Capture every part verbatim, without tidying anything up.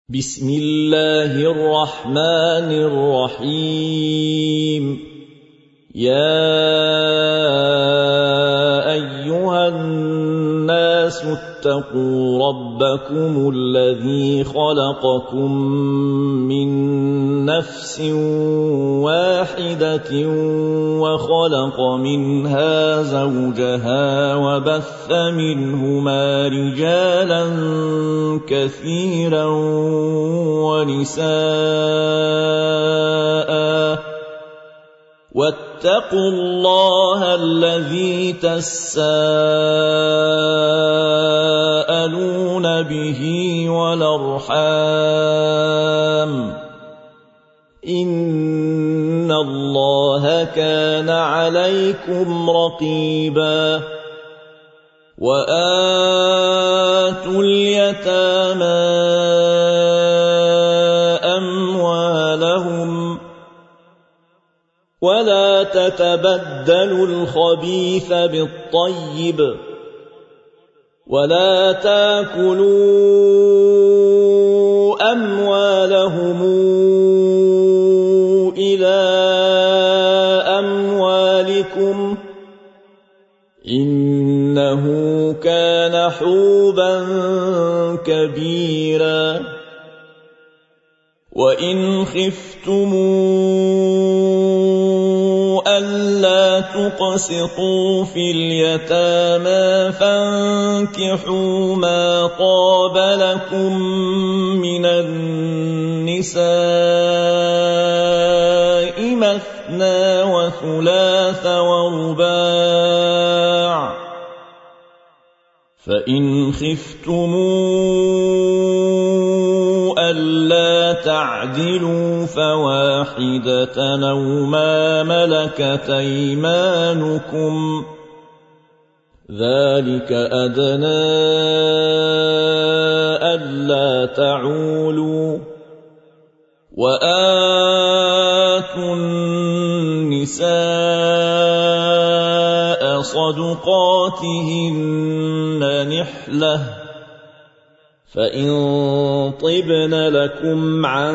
بسم الله الرحمن الرحيم يا أيها الناس اتقوا ربكم الذي خلقكم من نفس واحدة وخلق منها زوجها وبث منهما رجالا كثيرا ونساء واتقوا الله الذي تساءلون به والأرحام إن الله كان عليكم رقيبا وآتوا اليتامى أموالهم ولا تتبدلوا الخبيث بالطيب ولا تاكلوا أموالهم إلى أموالكم إنه كان حوبا كبيرا وإن خفتموا ألا تقسطوا في اليتامى فانكحوا ما طاب لكم من النساء مثنى وثلاث ورباع فإن خفتموا ألا تعدلوا فواحدة أو ما ملكت أيمانكم ذلك أدنى ألا تعولوا وآتوا النساء صدقاتهن نحلة فإن طبن لكم عن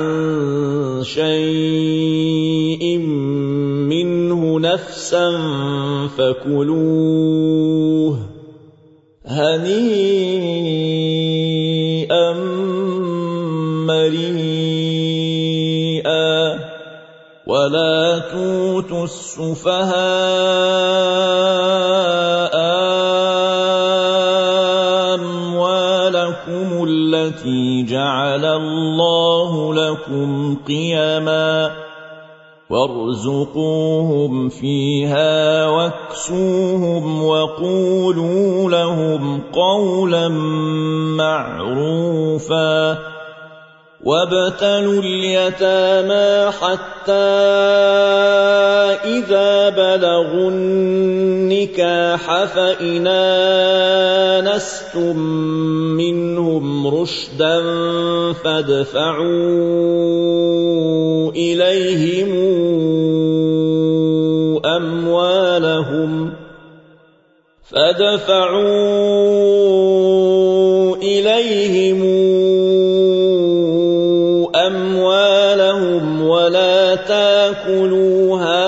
شيء منه نفسا فكلوه هنيئا مريئا ولا توتوا السفهاء أموالكم التي جعل الله لكم قيما وارزقوهم فيها واكسوهم وقولوا لهم قولا معروفا وابتلوا اليتامى حتى إذا بلغوا النكاح فإن آنستم منهم رشدا فادفعوا إليهم أموالهم فادفعوا إليهم أموالهم ولا تاكلوها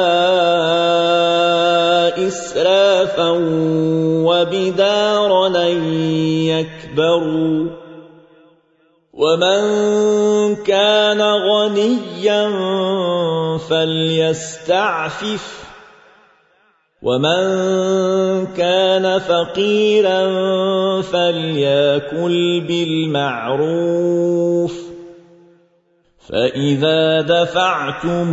إسرافا وبدارا أن يكبروا ومن كان غنيا فليستعفف ومن كان فقيرا فليأكل بالمعروف فإذا دفعتم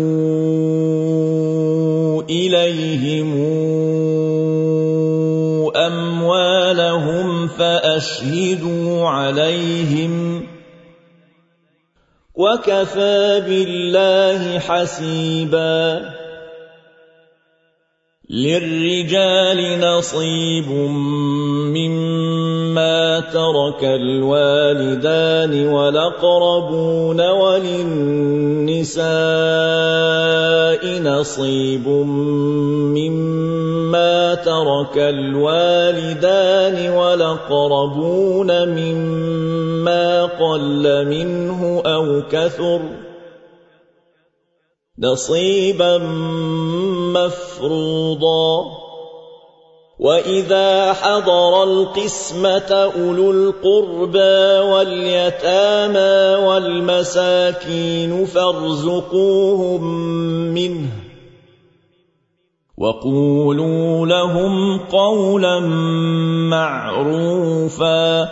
إليهم أموالهم فأشهدوا عليهم وكفى بالله حسيبا للرجال نصيب مما ترك الوالدان والأقربون وللنساء نصيب مما ترك الوالدان والأقربون مما قل منه أو كثر نصيبا مفروضا. وإذا حضر القسمة أولو القربى واليتامى والمساكين فارزقوهم منه وقولوا لهم قولا معروفا.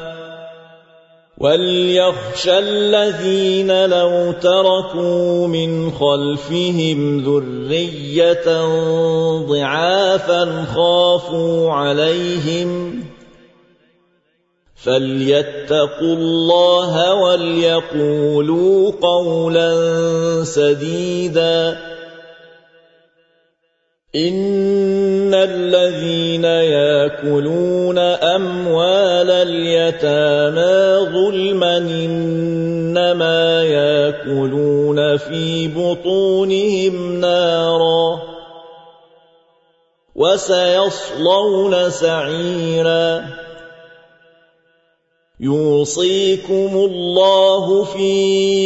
وليخشى الذين لو تركوا من خلفهم ذرية ضعافا خافوا عليهم فليتقوا الله وليقولوا قولا سديدا. إن الذين يأكلون أموال اليتامى ظلما إنما يأكلون في بطونهم نارا وسيصلون سعيرا. يوصيكم الله في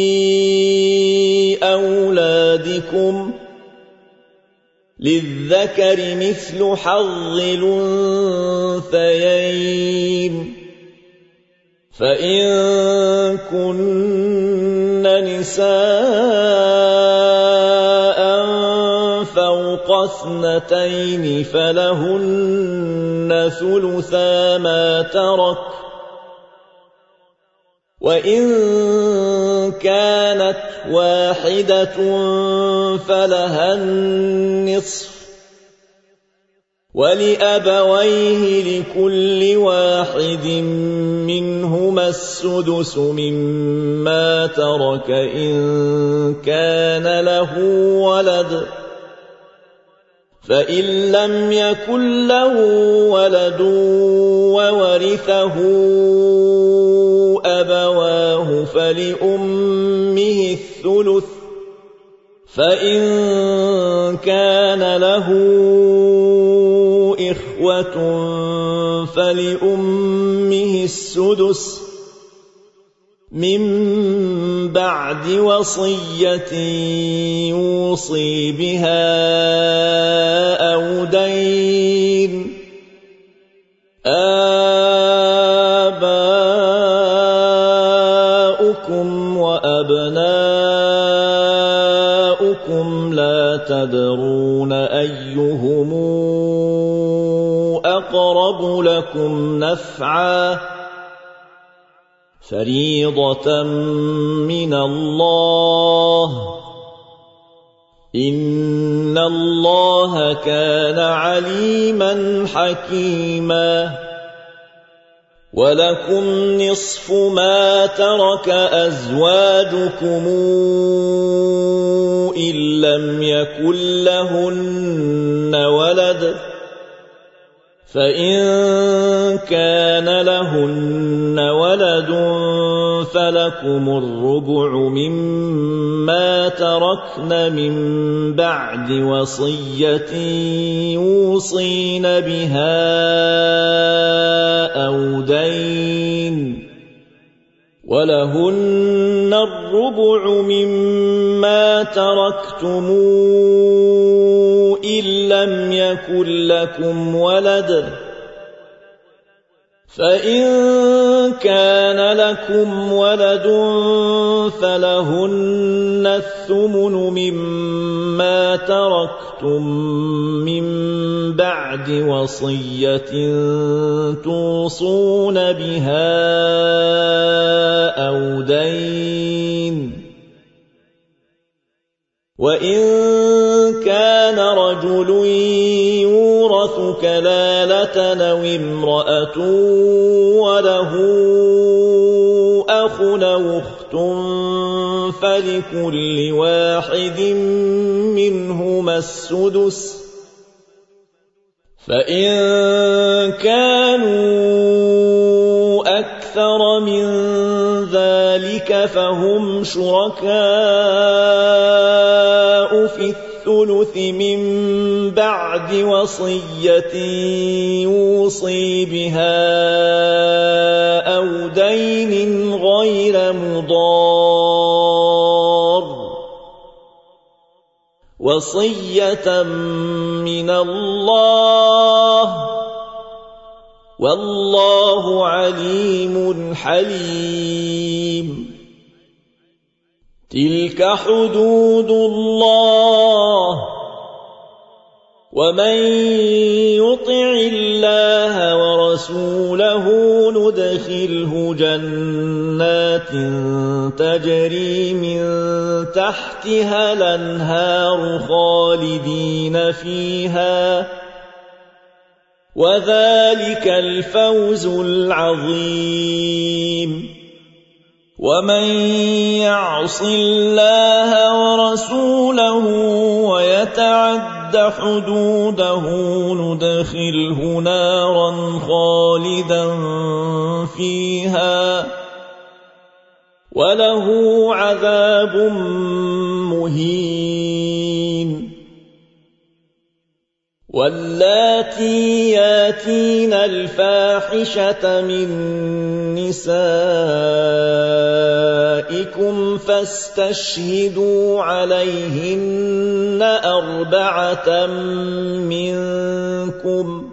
أولادكم للذكر مثل حظ الأنثيين. فإن كن نساء فوق اثنتين فلهن ثلثا ما ترك وإن كانت واحدة فلها النصف ولأبويه لكل واحد منهما السدس مما ترك إن كان له ولد فإن لم يكن له ولد وورثه أبواه فلأمه الثلث فإن كان له إخوة فلأمه السدس من بعد وصية يوصي بها أو دين. آباؤكم وأبناؤكم لا تدرون أيهم أقرب لكم نفعا فريضة من الله إن الله كان عليما حكيما. ولكم نصف ما ترك أزواجكم إن لم يكن لهن ولد فإن كان لهن ولد فلكم الربع مما تركن من بعد وصية يوصين بها أو دين ولهن الربع مما تركتم إن لم يكن لكم ولد فإن كان لكم ولد فلهن الثمن مما تركتم من بعد وصية توصون بها أو دين. وإن كان رجل يورث كلالة أو امرأة وله أخ أو أخت فلكل واحد منهما السدس فإن كانوا أكثر من ذلك فهم شركاء في الثلث من بعد وصية يوصي بها أو دين غير مضار وصية من الله والله عليم حليم. تلك حدود الله ومن يطع الله ورسوله ندخله جنات تجري من تحتها الأنهار خالدين فيها وذلك الفوز العظيم. ومن يعص الله ورسوله ويتعد حدوده ندخله نارا خالدا فيها وله عذاب مهين. واللاتي ياتين الفاحشة من نسائكم فاستشهدوا عليهن أربعة منكم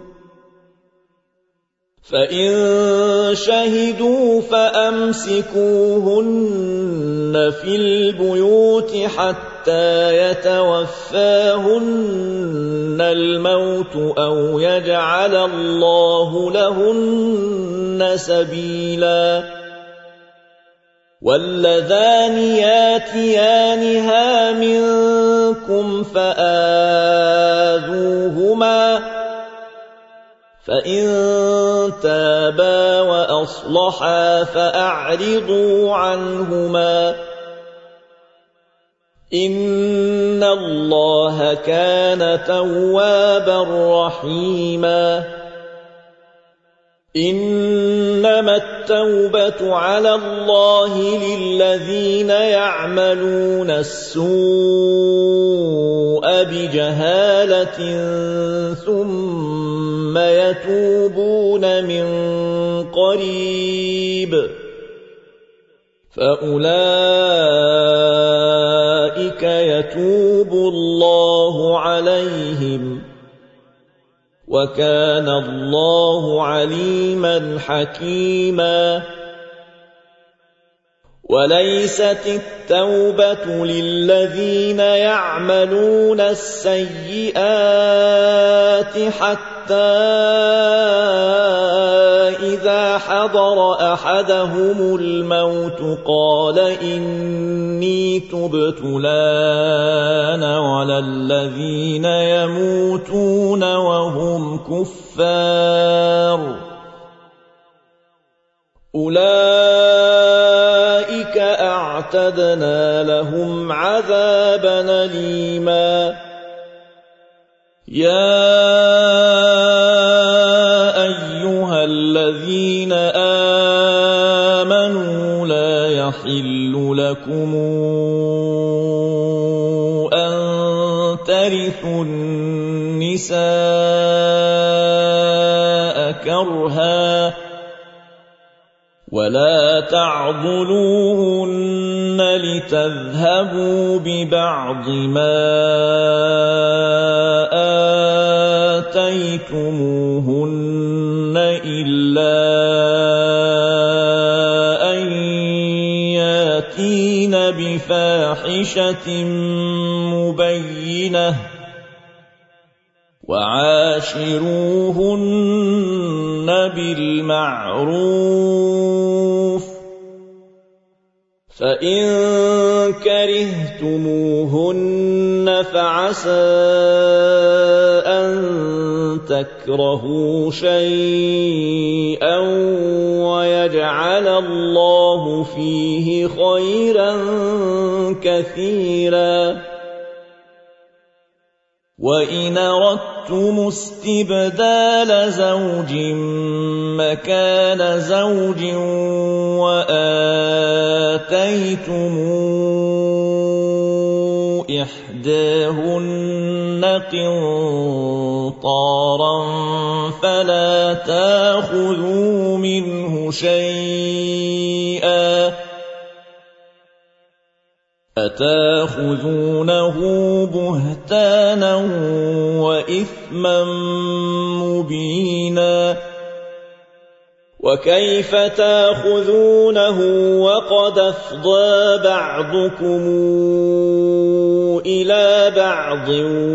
فإن شهدوا فأمسكوهن في البيوت حتى يتوفاهن الموت أو يجعل الله لهن سبيلا. واللذان ياتيانها منكم فآذوهما فإن تابا وأصلحا فأعرضوا عنهما إن الله كان توابا رحيما. إنما التوبة على الله للذين يعملون السوء بجهالة ثم يتوبون من قريب فأولئك يتوب الله عليهم وكان الله عليما حكيما. وليست التوبة للذين يعملون السيئات حتى إذا حضر أحدهم الموت قال إني تبت الآن ولا الذين يموتون وهم كفار أولئك أعتدنا لهم عذابا أليما. يا أيها الذين آمنوا لا يحل لكم أن ترثوا النساء كرها ولا تعضلوهن لتذهبوا ببعض ما آتيتموهن إلا أن ياتين بفاحشة مبينة وعاشروهن بالمعروف فإن كرهتموهن فعسى أن تكرهوا شيئا ويجعل الله فيه خيرا كثيرا. وإن أردتم استبدال زوج مكان زوج وآتيتم إحداهن قنطارا فلا تأخذوا منه شيئا أتأخذونه بهتانا وإثما مبينا وكيف تأخذونه وقد أفضى بعضكم إلى بعض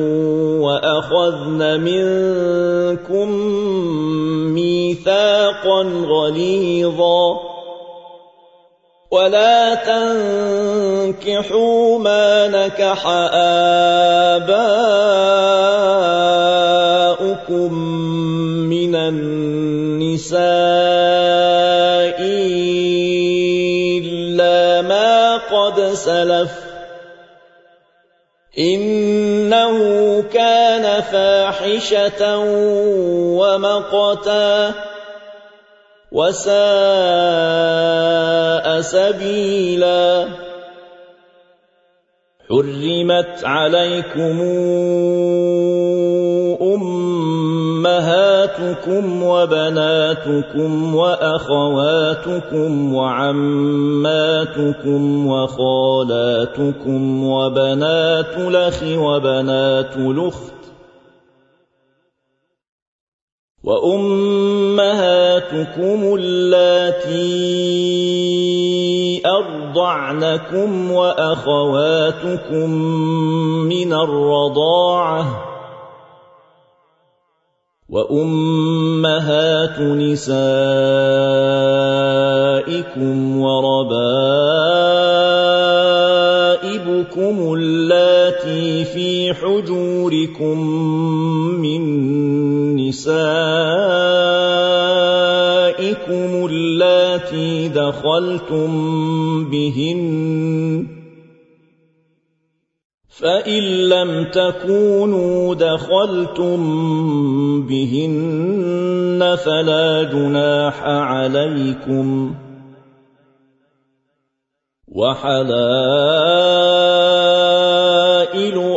وأخذن منكم ميثاقا غليظا ولا تنكحوا ما نكح آباؤكم من النساء إلا ما قد سلف إنه كان فاحشة ومقتا وساء سبيلا حرمت عليكم أمهاتكم وبناتكم وأخواتكم وعماتكم وخالاتكم وبنات الأخ وبنات الأخت وأمهاتكم اللاتي أرضعنكم وأخواتكم من الرضاعة وأمهات نسائكم وربائبكم اللاتي في حجوركم من نسائكم اللاتي دخلتم بهن فإن لم تكونوا دخلتم بهن فلا جناح عليكم وحلائل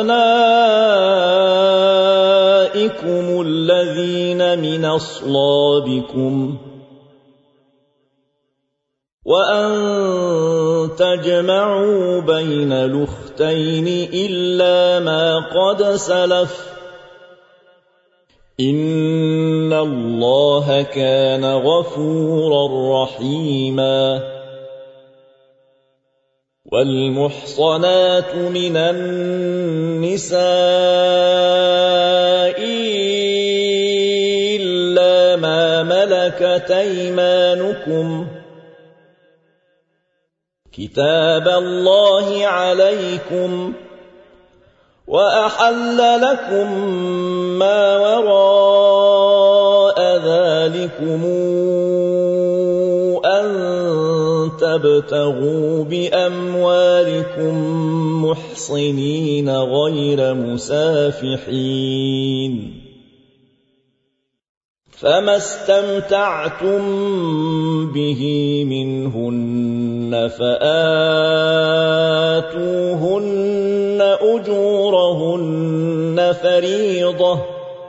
أبنائكم الذين من أصلابكم وأن تجمعوا بين الأختين إلا ما قد سلف إن الله كان غفورا رحيما والمحصنات من النساء إلا ما ملكت أيمانكم كتاب الله عليكم وأحل لكم ما وراء ذلكم أن تبتغوا بأموالكم محصنين غير مسافحين فما استمتعتم به منهن فآتوهن أجورهن فريضة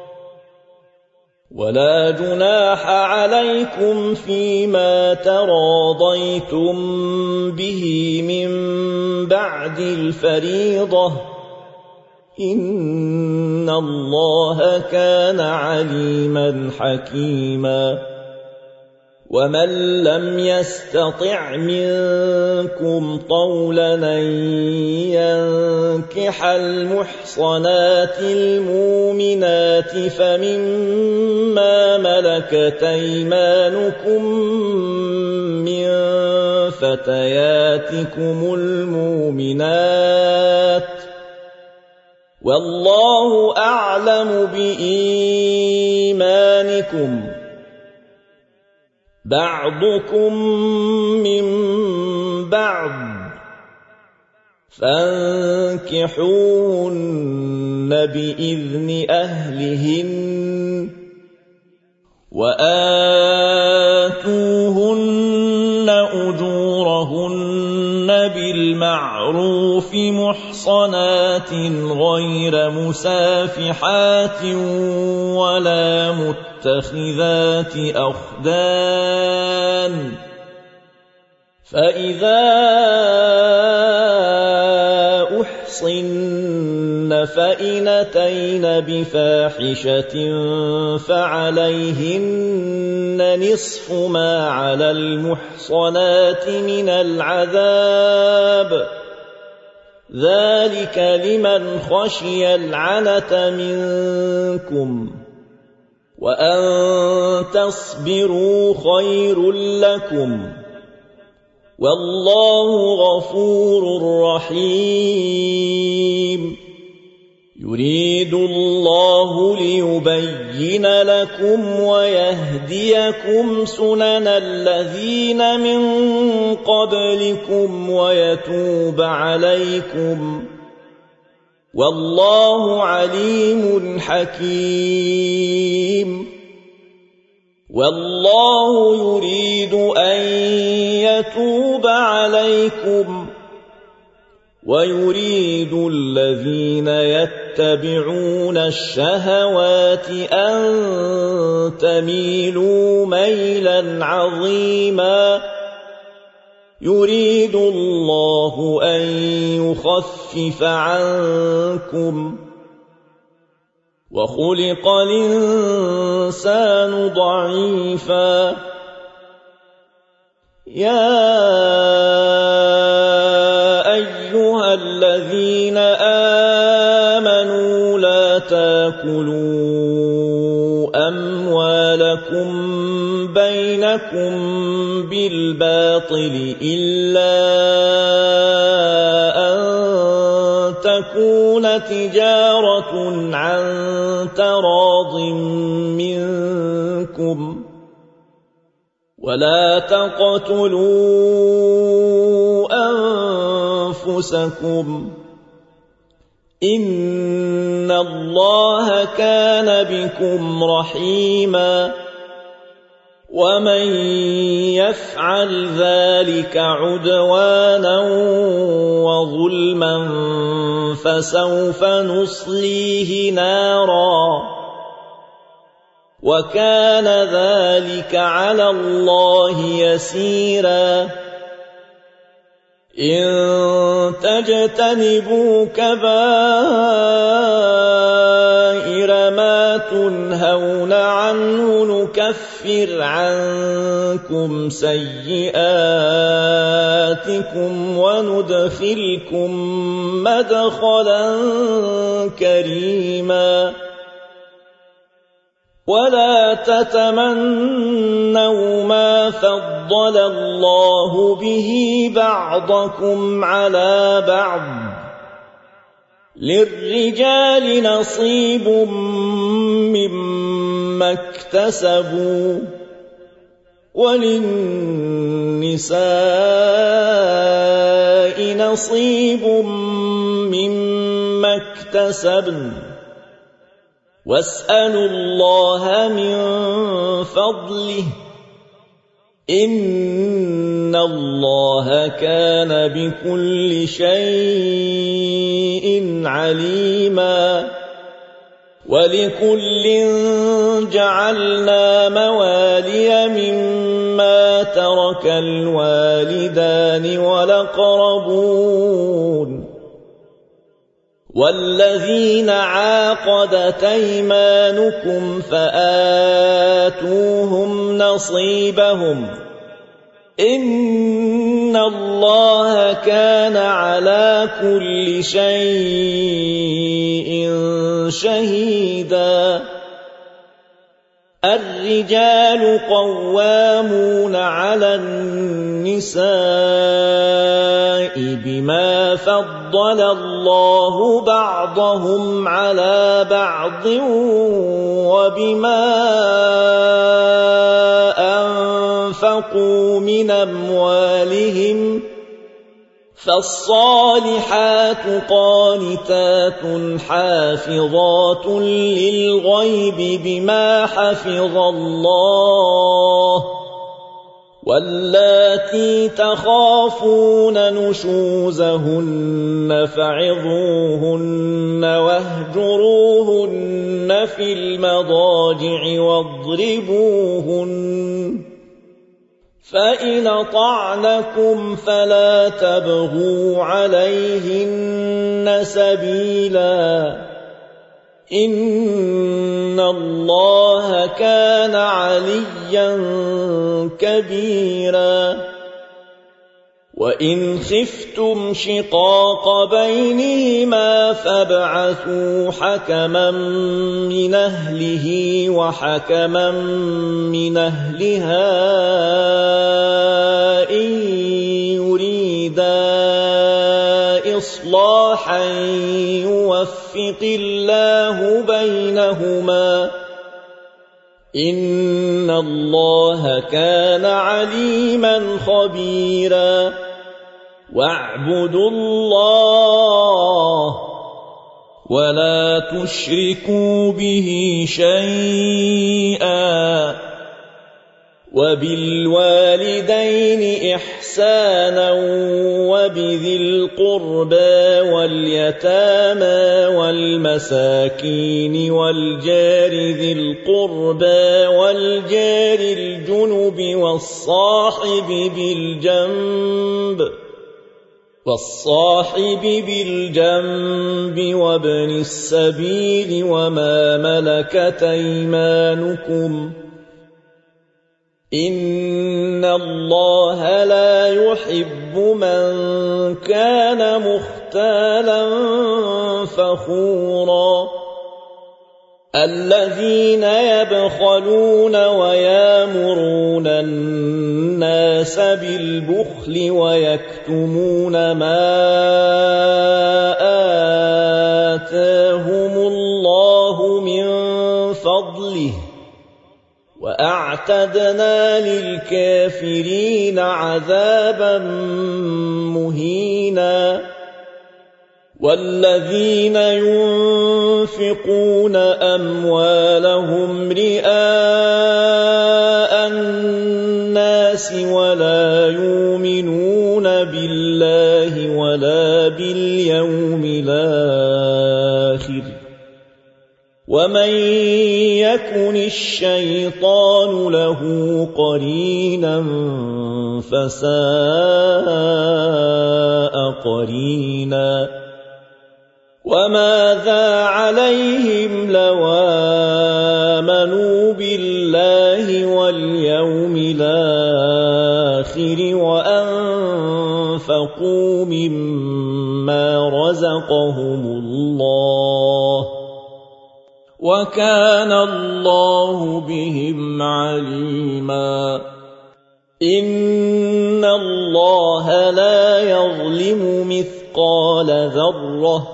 ولا جناح عليكم فيما تراضيتم به من بعد الفريضة إن الله كان عليما حكيما ومن لم يستطع منكم طولا أن ينكح المحصنات المؤمنات فمما ملكت أيمانكم من فتياتكم المؤمنات والله أعلم بإيمانكم بعضكم من بعض فانكحوهن بإذن أهلهن وآتوهن أجورهن بالمعروف محصنات غير مسافحات ولا متخذات أخدان فإذا أحصن فإن أتين بفاحشة فعليهن نصف ما على المحصنات من العذاب ذلك لمن خشي العنة منكم وأن تصبروا خير لكم والله غفور رحيم يريد الله ليبين لكم ويهديكم سنن الذين من قبلكم ويتوب عليكم والله عليم حكيم والله يريد أن يتوب عليكم ويريد الذين يتبعون الشهوات أن تميلوا ميلا عظيما يريد الله أن يخفف عنكم وخلق الإنسان ضعيفا يا أيها الذين آمنوا لا تاكلوا أموالكم بينكم بالباطل إلا أن تكون تجارة عن تراض منكم ولا تقتلوا أنفسكم إن الله كان بكم رحيما ومن يفعل ذلك عدوانا وظلما فسوف نصليه نارا وكان ذلك على الله يسيرا إن تجتنبوا كبائر ما تنهون عنه نكفر عنكم سيئاتكم وندخلكم مدخلا كريما ولا تتمنوا ما فضل الله به بعضكم على بعض للرجال نصيب مما اكتسبوا وللنساء نصيب مما اكتسبن واسألوا الله من فضله إن الله كان بكل شيء عليما ولكل جعلنا موالي مما ترك الوالدان والأقربون والذين عاقدت أيمانكم فآتوهم نصيبهم إن الله كان على كل شيء شهيدا الرجال قوامون على النساء بما فضل الله بعضهم على بعض وبما أنفقوا من أموالهم فالصالحات قانتات حافظات للغيب بما حفظ الله واللاتي تخافون نشوزهن فعظوهن واهجروهن في المضاجع واضربوهن فإن أطعنكم فلا تبغوا عليهن سبيلا إن الله كان عليا كبيرا وإن خفتم شقاق بينهما فابعثوا حكما من أهله وحكما من أهلها إن يريدا إصلاحا يوفق الله بينهما إن الله كان عليما خبيرا واعبدوا الله ولا تشركوا به شيئا وبالوالدين إحسانا وبذي القربى واليتامى والمساكين والجار ذي القربى والجار الجنب والصاحب بالجنب والصاحب بالجنب وابن السبيل وما ملكت أيمانكم إن الله لا يحب من كان مختالا فخورا الذين يبخلون ويامرون الناس بالبخل ويكتمون ما آتاهم الله من فضله وأعتدنا للكافرين عذابا مهينا والذين ينفقون أموالهم رئاء الناس ولا يؤمنون بالله ولا باليوم الآخر ومن يكن الشيطان له قرينا فساء قرينا وماذا عليهم لو آمنوا بالله واليوم الآخر وأنفقوا مما رزقهم الله وكان الله بهم عليما إن الله لا يظلم مثقال ذرة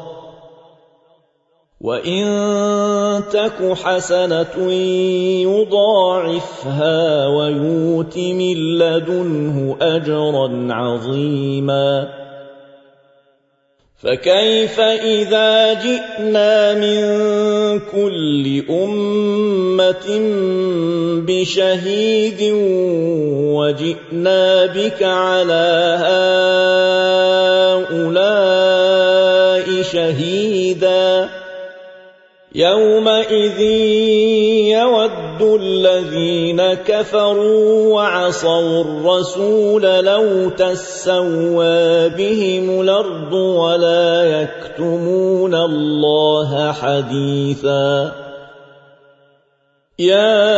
وإن تك حسنة يضاعفها ويؤت من لدنه أجرا عظيما فكيف إذا جئنا من كل أمة بشهيد وجئنا بك على هؤلاء شهيدا يومئذ يود الذين كفروا وعصوا الرسول لو تسوى بهم الأرض ولا يكتمون الله حديثا يا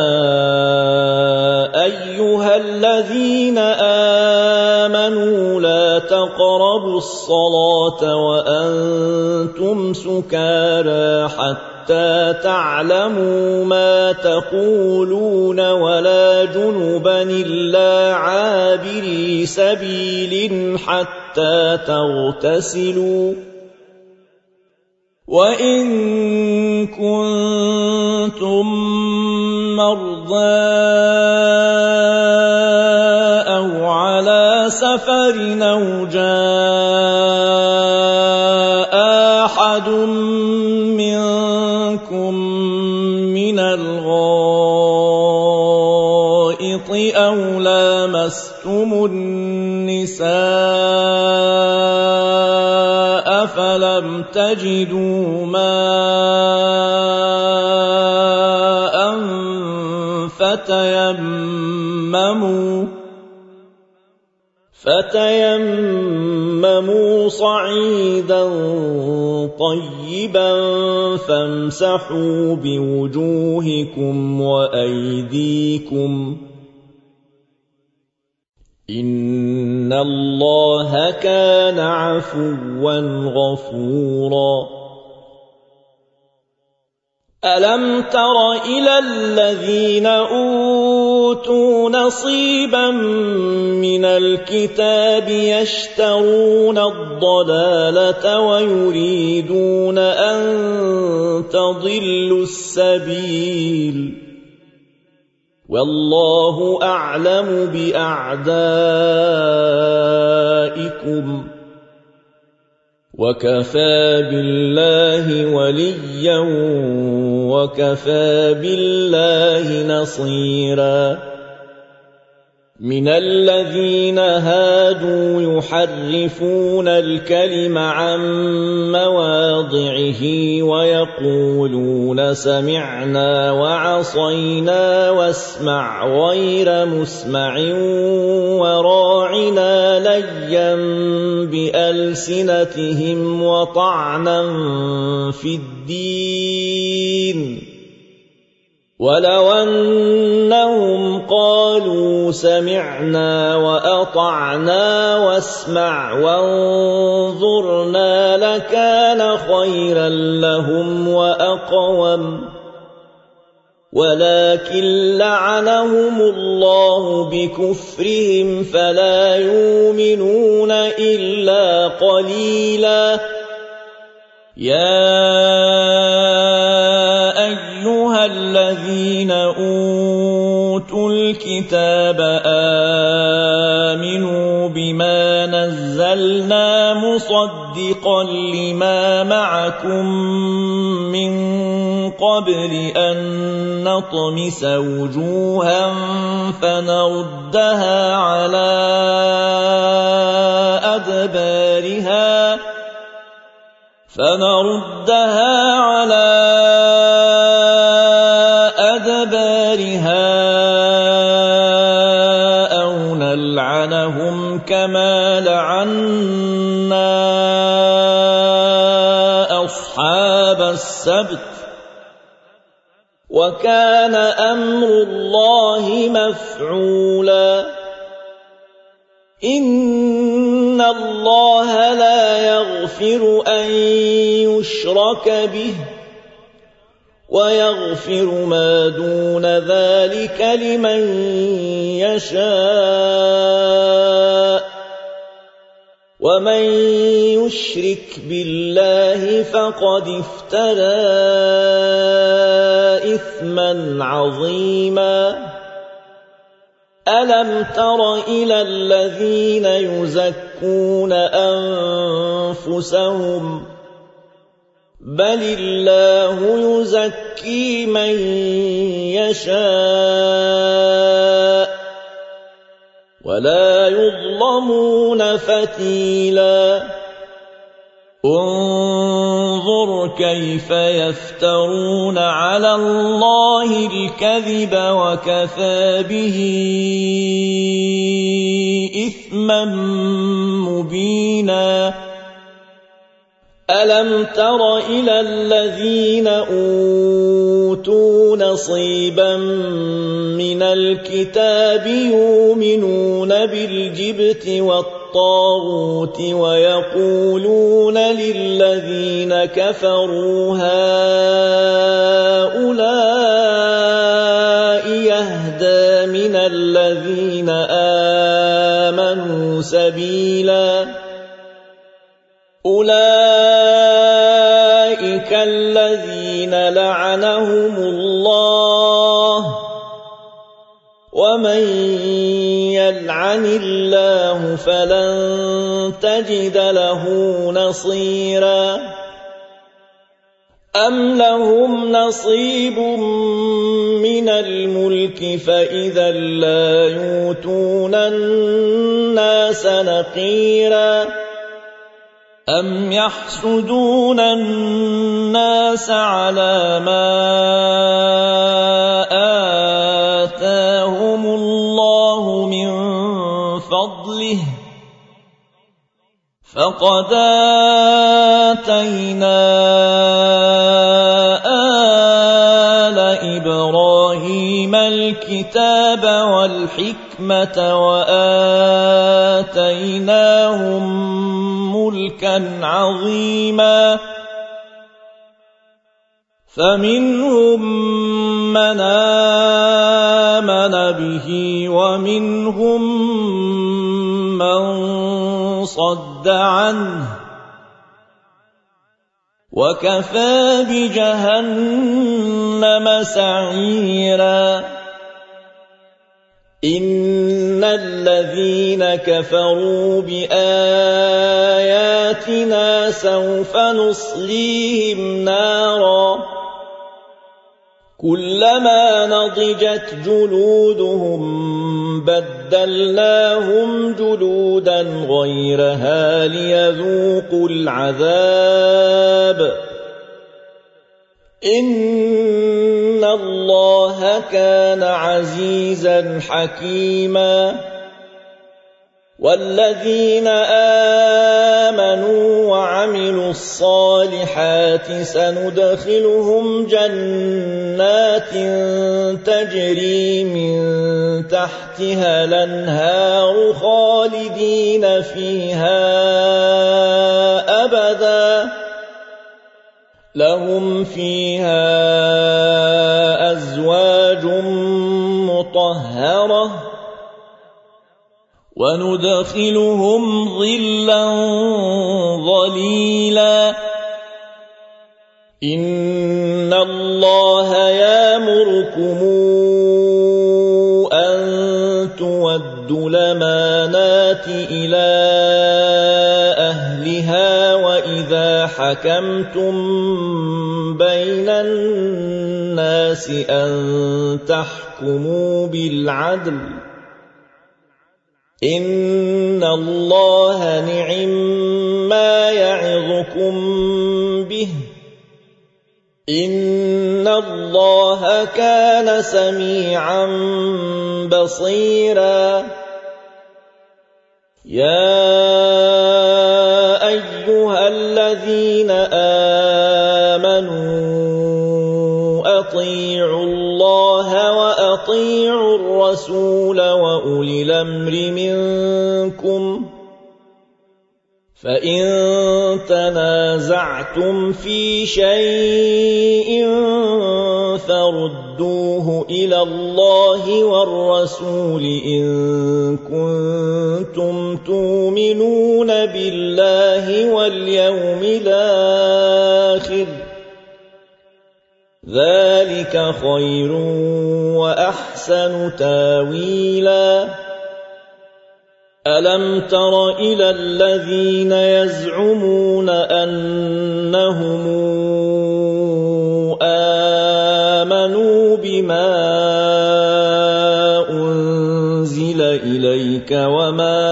أيها الذين آمنوا لا تقربوا الصلاة وأنتم سكارى حتى تعلموا ما تقولون ولا جنبا إلا عابري سبيل حتى تغتسلوا وإن كنتم مرضى أو على سفر أو جاء أحد منكم من الغائط أو لامستم النساء فلم تجدوا ماء فتيمموا فتيمموا صعيدا طيبا فامسحوا بوجوهكم وأيديكم إن الله كان عفوا غفورا ألم تر إلى الذين أوتوا نصيبا من الكتاب يشترون الضلالة ويريدون أن تضلوا السبيل والله أعلم بأعدائكم وكفى بالله وليا وكفى بالله نصيرا من الذين هادوا يحرفون الكلم عن مواضعه ويقولون سمعنا وعصينا واسمع غير مسمع وراعنا ليا بألسنتهم وطعنا في الدين ولو أنهم قالوا سمعنا وأطعنا واسمع وانظرنا لكان خيرا لهم وأقوم ولكن لعنهم الله بكفرهم فلا يؤمنون إلا قليلا يا أيها الذين أوتوا الكتاب آمنوا بما نزلنا مصدقا لما معكم من قبل أن نطمس وجوها فنردها على أدبارها فنردها على أدبارها أو نلعنهم كما لعنا أصحاب السبت وكان أمر الله مفعولا إن الله لا يغفر أن يشرك به ويغفر ما دون ذلك لمن يشاء ومن يشرك بالله فقد افترى إثما عظيما ألم تر إلى الذين يزكون أنفسهم بل الله يزكي من يشاء ولا يظلمون فتيلا انظر كيف يفترون على الله الكذب وكفى به إثما مبينا ألم تر إلى الذين أوتوا نصيبا من الكتاب يؤمنون بالجبت والطاغوت ويقولون للذين كفروا هؤلاء يهدى من الذين آمنوا سبيلا أولئك الذين لعنهم الله ومن يلعن الله فلن تجد له نصيرا أم لهم نصيب من الملك فإذا لا يؤتون الناس نقيرا أم يحسدون الناس على ما آتاهم الله من فضله فقد آتينا آل إبراهيم الكتاب والحكمة وآتيناهم ملكا عظيما فمنهم من آمن به ومنهم من صد عنه وكفى بجهنم سعيرا إن الذين كفروا بآياتنا سوف نصليهم نارا كلما نضجت جلودهم بدلناهم جلودا غيرها ليذوقوا العذاب إن الله كان عزيزا حكيما والذين آمنوا وعملوا الصالحات سندخلهم جنات تجري من تحتها الأنهار خالدين فيها أبدا لهم فيها أزواج مطهرة وندخلهم ظلا ظليلا إن الله يأمركم أن تودوا الأمانات إلى أهلها وإذا حكمتم بين الناس أن تحكموا بالعدل إن الله نعم ما يعظكم به إن الله كان سميعا بصيرا يا أيها الذين آمنوا أطيعوا الله وأطيعوا الرسول وأولي الأمر منكم فإن تنازعتم في شيء فردوه إلى الله والرسول إن كنتم تؤمنون بالله واليوم الآخر ذلك خير وأحسن تاويلا ألم تر إلى الذين يزعمون أنهم آمنوا بما أنزل إليك وما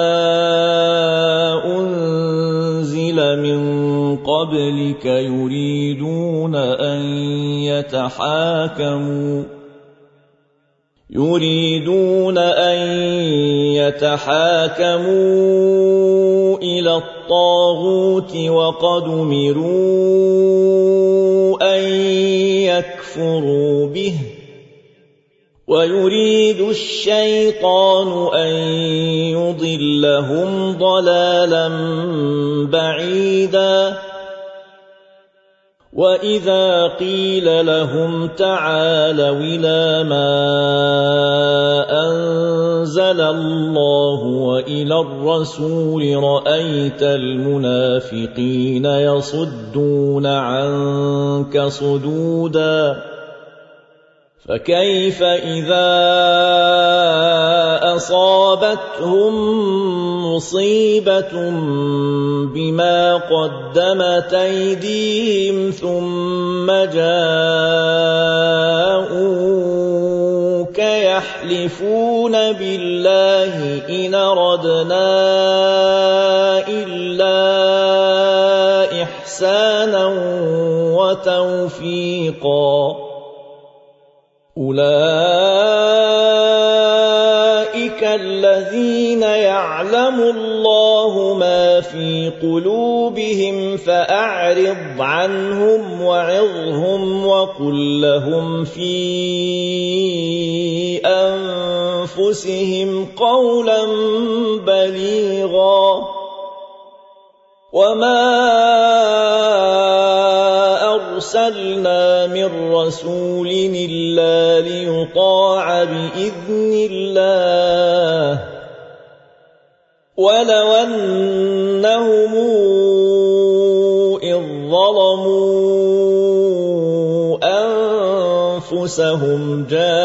أنزل من قبلك يريدون أن يتحاكموا يريدون أن يتحاكموا إلى الطاغوت وقد أمروا أن يكفروا به ويريد الشيطان أن يضلهم ضلالا بعيدا وإذا قيل لهم تعالوا إلى ما أنزل الله وإلى الرسول رأيت المنافقين يصدون عنك صدودا فكيف إذا فأصابتهم مصيبة بما قدمت أيديهم ثم جاءوك يحلفون بالله إن أردنا إلا إحسانا وتوفيقا أولئك الذين يعلم الله ما في قلوبهم فأعرض عنهم وعظهم وقل لهم في أنفسهم قولا بليغا وما أرسلنا من رسول إلا ليطاع بإذن الله ولو أنهم إذ ظلموا أنفسهم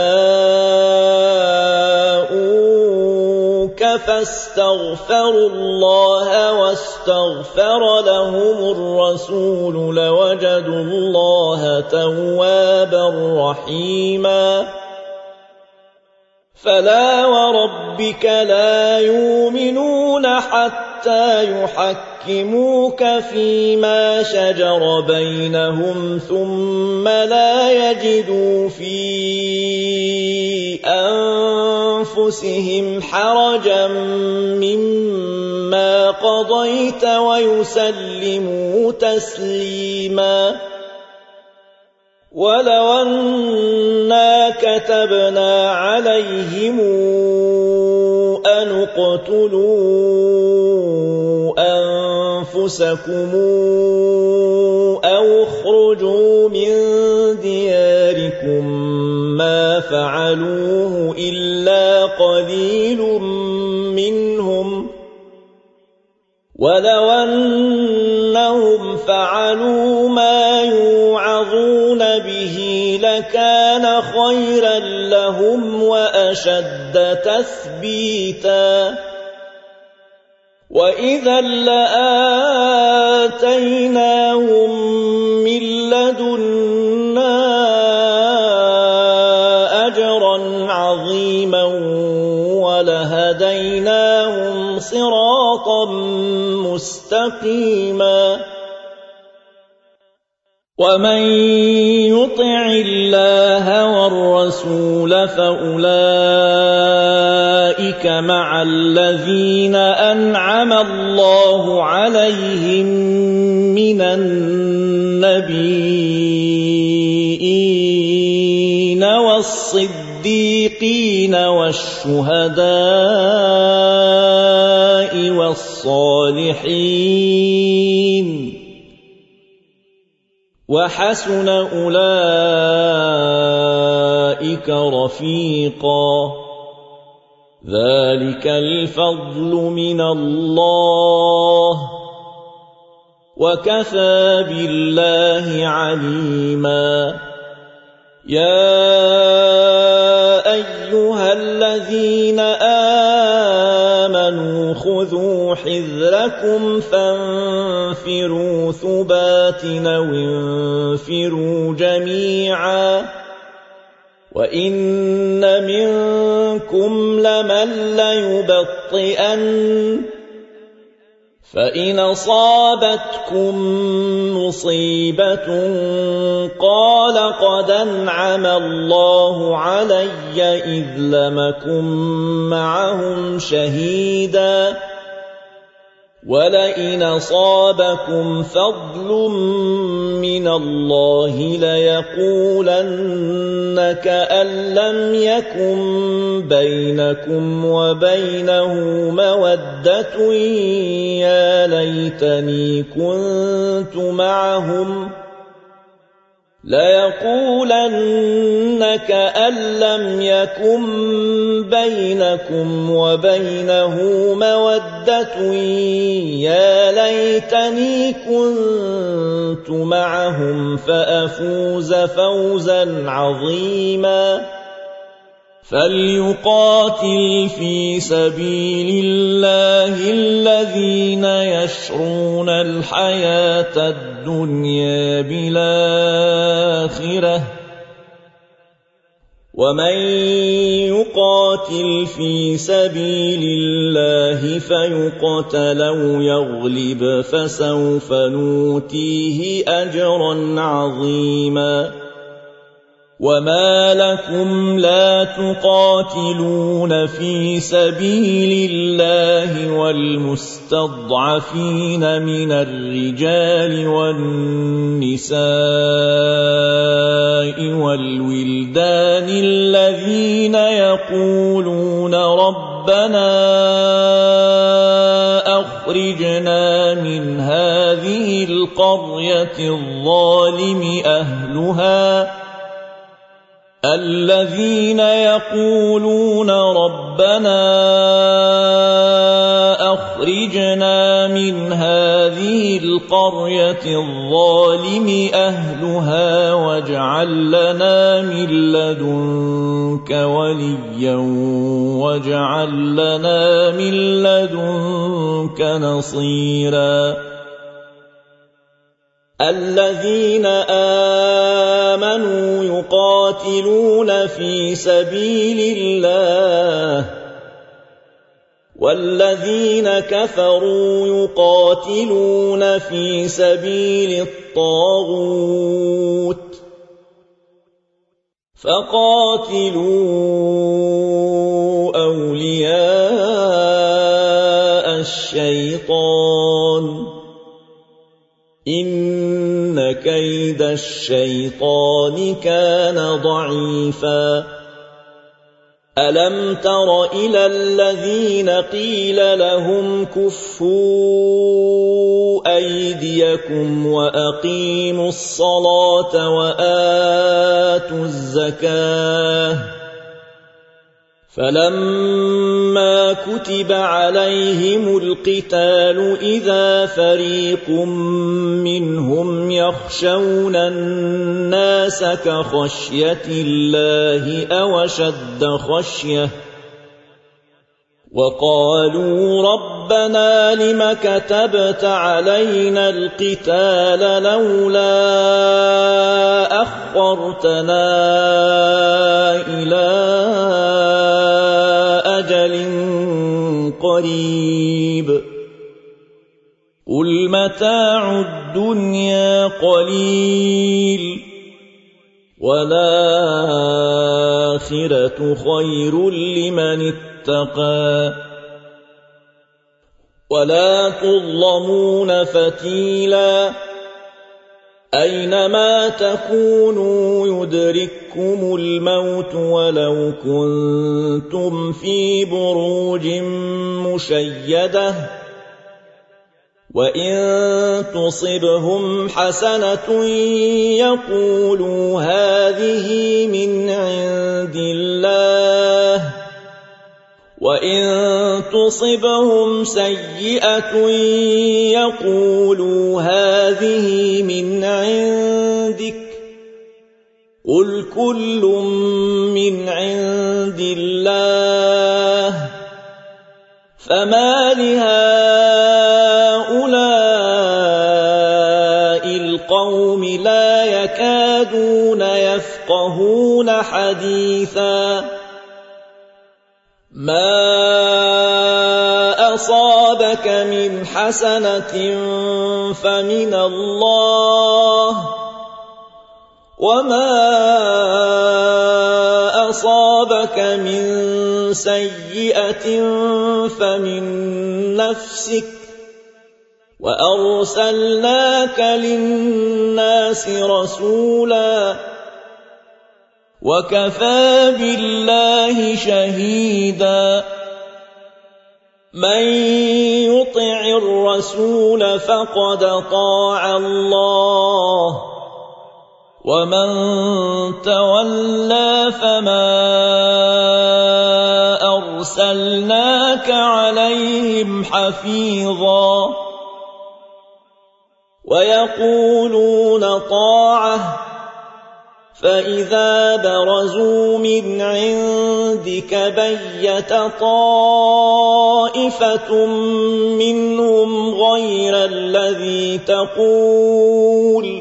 جاءوك فاستغفروا الله واستغفر لهم الرسول لوجدوا الله توابا رحيما فلا وربك لا يؤمنون حتى يحكموك فيما شجر بينهم ثم لا يجدوا في أنفسهم حرجا مما قضيت ويسلموا تسليما ولو أنا كتبنا عليهم أن اقتلوا أنفسكم أو اخرجوا من دياركم ما فعلوه إلا قليل منهم ولو أنهم فعلوا ما يوعظون به لكان خيرا لهم وأشد تثبيتا وإذا لآتيناهم من لدنا أجرا عظيما ولهديناهم صراطا مستقيما ومن يطع الله والرسول فأولئك مع الذين أنعم الله عليهم من النبيين والصديقين والشهداء والصالحين وحسن أولئك رفيقا ذلك الفضل من الله وكفى بالله عليما يا أيها الذين آمنوا خذوا حذركم فانفروا ثبات أو انفروا جميعا وإن منكم لمن ليبطئن فإن أصابتكم مصيبة قال قد أنعم الله علي إذ لم أكن معهم شهيدا ولئن أصابكم فضل من الله ليقولن كأن لم يكن بينكم وبينه مودة يا ليتني كنت معهم ليقولن كأن لم يكن بينكم وبينه مودة يا ليتني كنت معهم فأفوز فوزا عظيما فليقاتل في سبيل الله الذين يشرون الحياة الدنيا بالآخرة ومن يقاتل في سبيل الله فيقتل أو يغلب فسوف نؤتيه أجرا عظيما وما لكم لا تقاتلون في سبيل الله والمستضعفين من الرجال والنساء والولدان الذين يقولون ربنا أخرجنا من هذه القرية الظالم أهلها الذين يقولون ربنا أخرجنا من هذه القرية الظالم أهلها واجعل لنا من لدنك وليا واجعل لنا من لدنك نصيرا الذين آمنوا يقاتلون في سبيل الله والذين كفروا يقاتلون في سبيل الطاغوت فقاتلوا أولياء الشيطان إن كيد الشيطان كان ضعيفا ألم تر إلى الذين قيل لهم كفوا أيديكم وأقيموا الصلاة وآتوا الزكاة فلما كتب عليهم القتال إذا فريق منهم يخشون الناس كخشية الله أو أشد خشية وقالوا ربنا لم كتبت علينا القتال لولا أخرتنا إلى أجل قريب قل متاع الدنيا قليل والآخرة خير لمن اتقى ولا تظلمون فتيلا أينما تكونوا يدرككم الموت ولو كنتم في بروج مشيدة وإن تصبهم حسنة يقولوا هذه من عند الله وإن تصبهم سيئة يقولوا هذه من عندك قل كل من عند الله فما لهؤلاء القوم لا يكادون يفقهون حديثا ما أصابك من حسنة فمن الله وما أصابك من سيئة فمن نفسك وأرسلناك للناس رسولا وكفى بالله شهيدا من يطع الرسول فقد طاع الله ومن تولى فما أرسلناك عليهم حفيظا ويقولون طاعة فإذا برزوا من عندك بيت طائفة منهم غير الذي تقول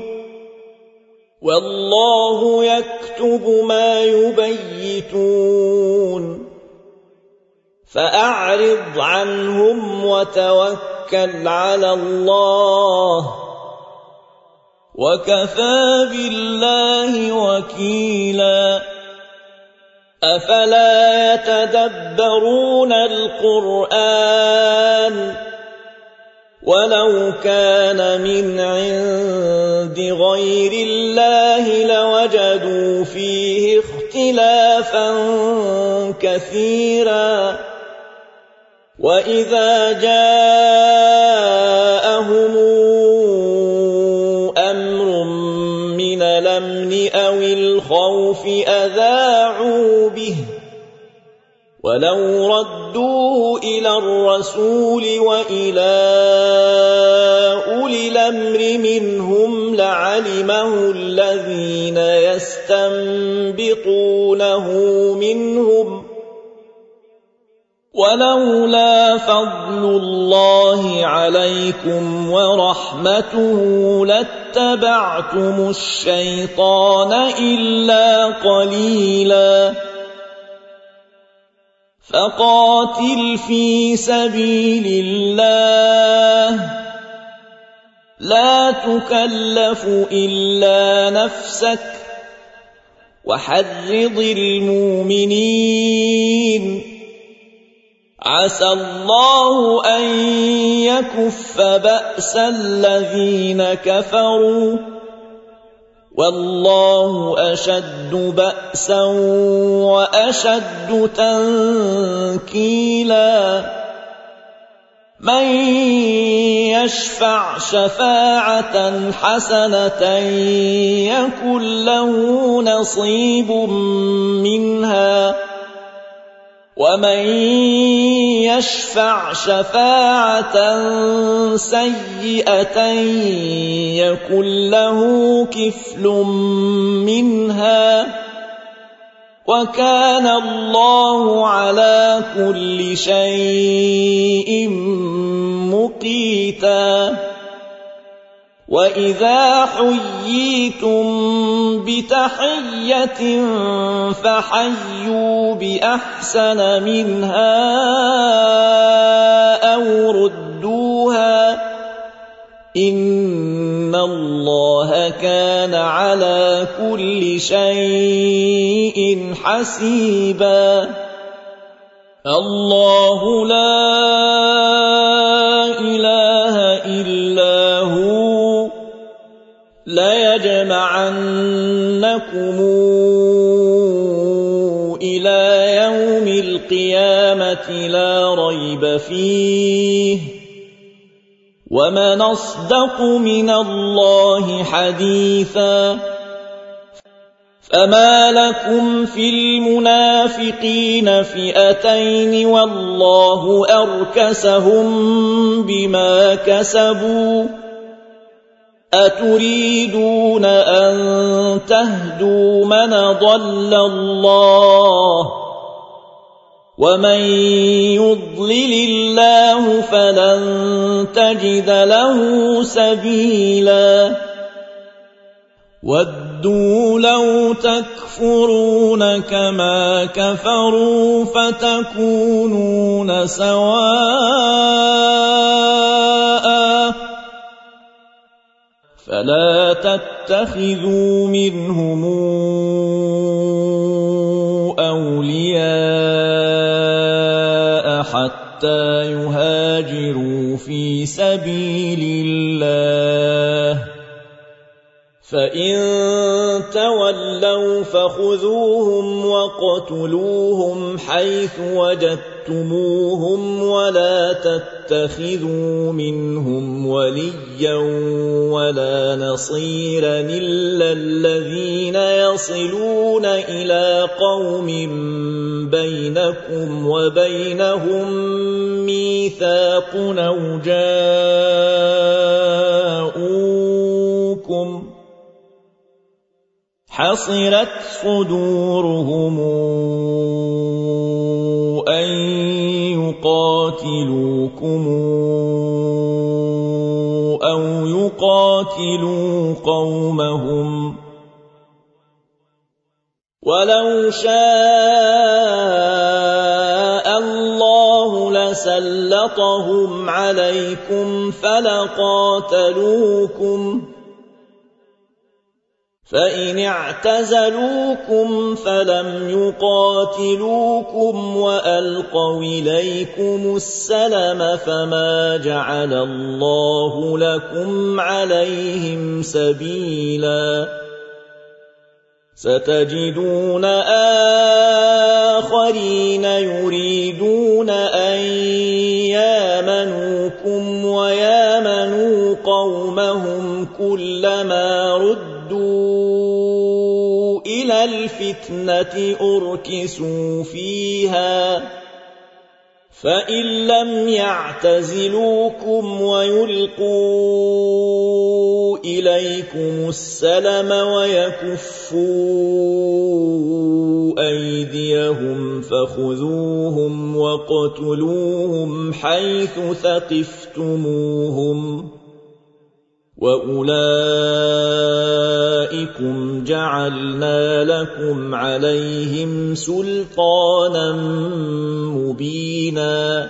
والله يكتب ما يبيتون فأعرض عنهم وتوكل على الله وكفى بالله وكيلا أفلا يتدبرون القرآن ولو كان من عند غير الله لوجدوا فيه اختلافا كثيرا وإذا جاءهم أمر من الأمن أو الخوف أذاعوا به ولو ردوه إلى الرسول وإلى أولي الأمر منهم لعلمه الذين يستنبطونه منهم ولولا فضل الله عليكم ورحمته لاتبعتم الشيطان إلا قليلا فقاتل في سبيل الله لا تكلف إلا نفسك وحرض المؤمنين عسى الله أن يكف بأس الذين كفروا والله أشد بأسا وأشد تنكيلا من يشفع شفاعة حسنة يكن له نصيب منها ومن يشفع شفاعة سيئة يكن له كفل منها وكان الله على كل شيء مقيتا وإذا حييتم بتحية فحيوا بأحسن منها أو ردوها إن الله كان على كل شيء حسيبا الله لا إله إلا هو ليجمعنكم إلى يوم القيامة لا ريب فيه ومن أصدق من الله حديثا فما لكم في المنافقين فئتين والله أركسهم بما كسبوا أتريدون أن تهدوا من ضل الله ومن يضلل الله فلن تجد له سبيلا ودوا لو تكفرون كما كفروا فتكونون سواء فلا تتخذوا منهم أولياء حتى يهاجروا في سبيل الله فإن تولوا فخذوهم واقتلوهم حيث وجدتموهم ولا تتخذوا منهم وليا ولا نصيرا إلا الذين يصلون إلى قوم بينكم وبينهم ميثاق أو جاءوكم حصرت صدورهم أن يقاتلوكم أو يقاتلوا قومهم ولو شاء الله لسلطهم عليكم فلقاتلوكم فإن اعتزلوكم فلم يقاتلوكم وألقوا إليكم السلم فما جعل الله لكم عليهم سبيلا ستجدون آخرين يريدون أن يامنوكم ويامنوا قومهم كلما ردوا إلى الفتنة أركسوا فيها فإن لم يعتزلوكم ويلقوا إليكم السلم ويكفوا أيديهم فخذوهم واقتلوهم حيث ثقفتموهم وأولئكم جعلنا لكم عليهم سلطانا مبينا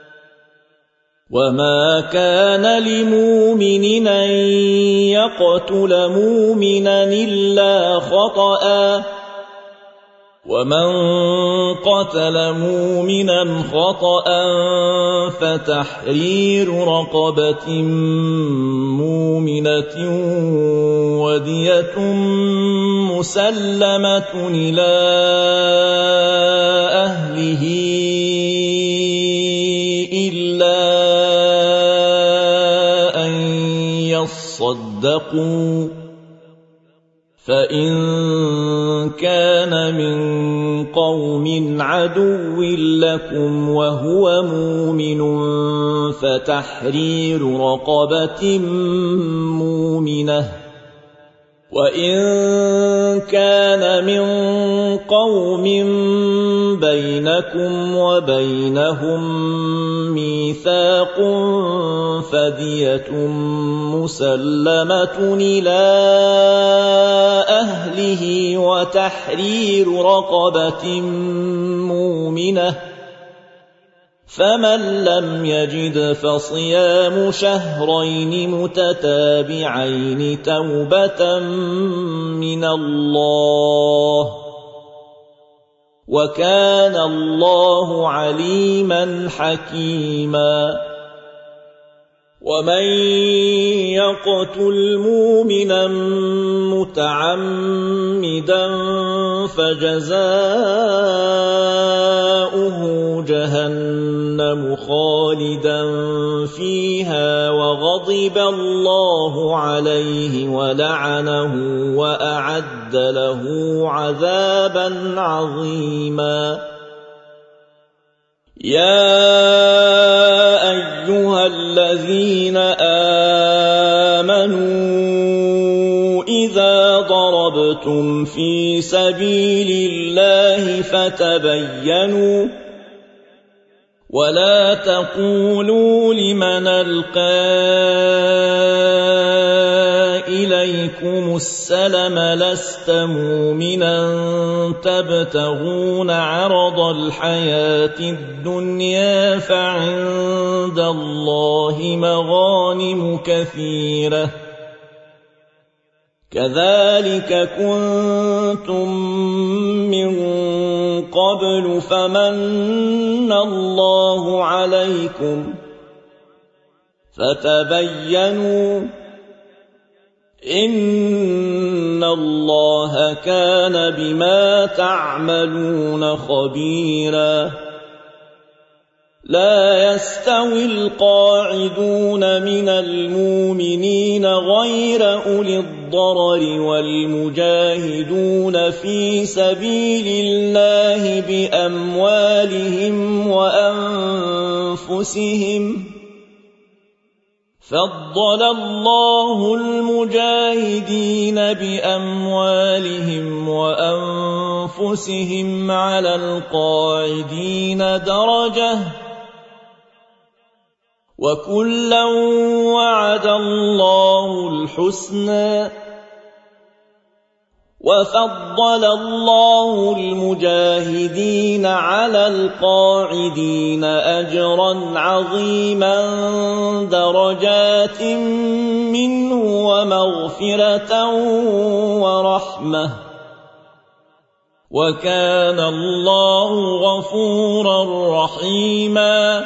وما كان لمؤمن أن يقتل مؤمنا إلا خطأ ومن قتل مؤمنا خطأ فتحرير رقبة مؤمنة ودية مسلمة إلى أهله إلا أن يصدقوا فإن كان من قوم عدو لكم وهو مؤمن فتحرير رقبة مؤمنة وإن كان من قوم بينكم وبينهم ميثاق فدية مسلمة إلى أهله وتحرير رقبة مؤمنة فمن لم يجد فصيام شهرين متتابعين توبة من الله وكان الله عليما حكيما ومن يقتل مؤمنا متعمدا فجزاؤه جهنم خالدا فيها وغضب الله عليه ولعنه وأعد له عذابا عظيما يا أيها الذين آمنوا إذا ضربتم في سبيل الله فتبينوا ولا تقولوا لمن ألقى إليكم السلم لست مؤمنا تبتغون عرض الحياة الدنيا فعند الله مغانم كثيرة كذلك كنتم من قبل فمن الله عليكم فتبينوا إن الله كان بما تعملون خبيرا لا يستوي القاعدون من المؤمنين غير أولي الضرر والمجاهدون في سبيل الله بأموالهم وأنفسهم فضل الله المجاهدين بأموالهم وأنفسهم على القاعدين درجة وكلا وعد الله الحسنى وفضل الله المجاهدين على القاعدين أجرا عظيما درجات منه ومغفرة ورحمة وكان الله غفورا رحيما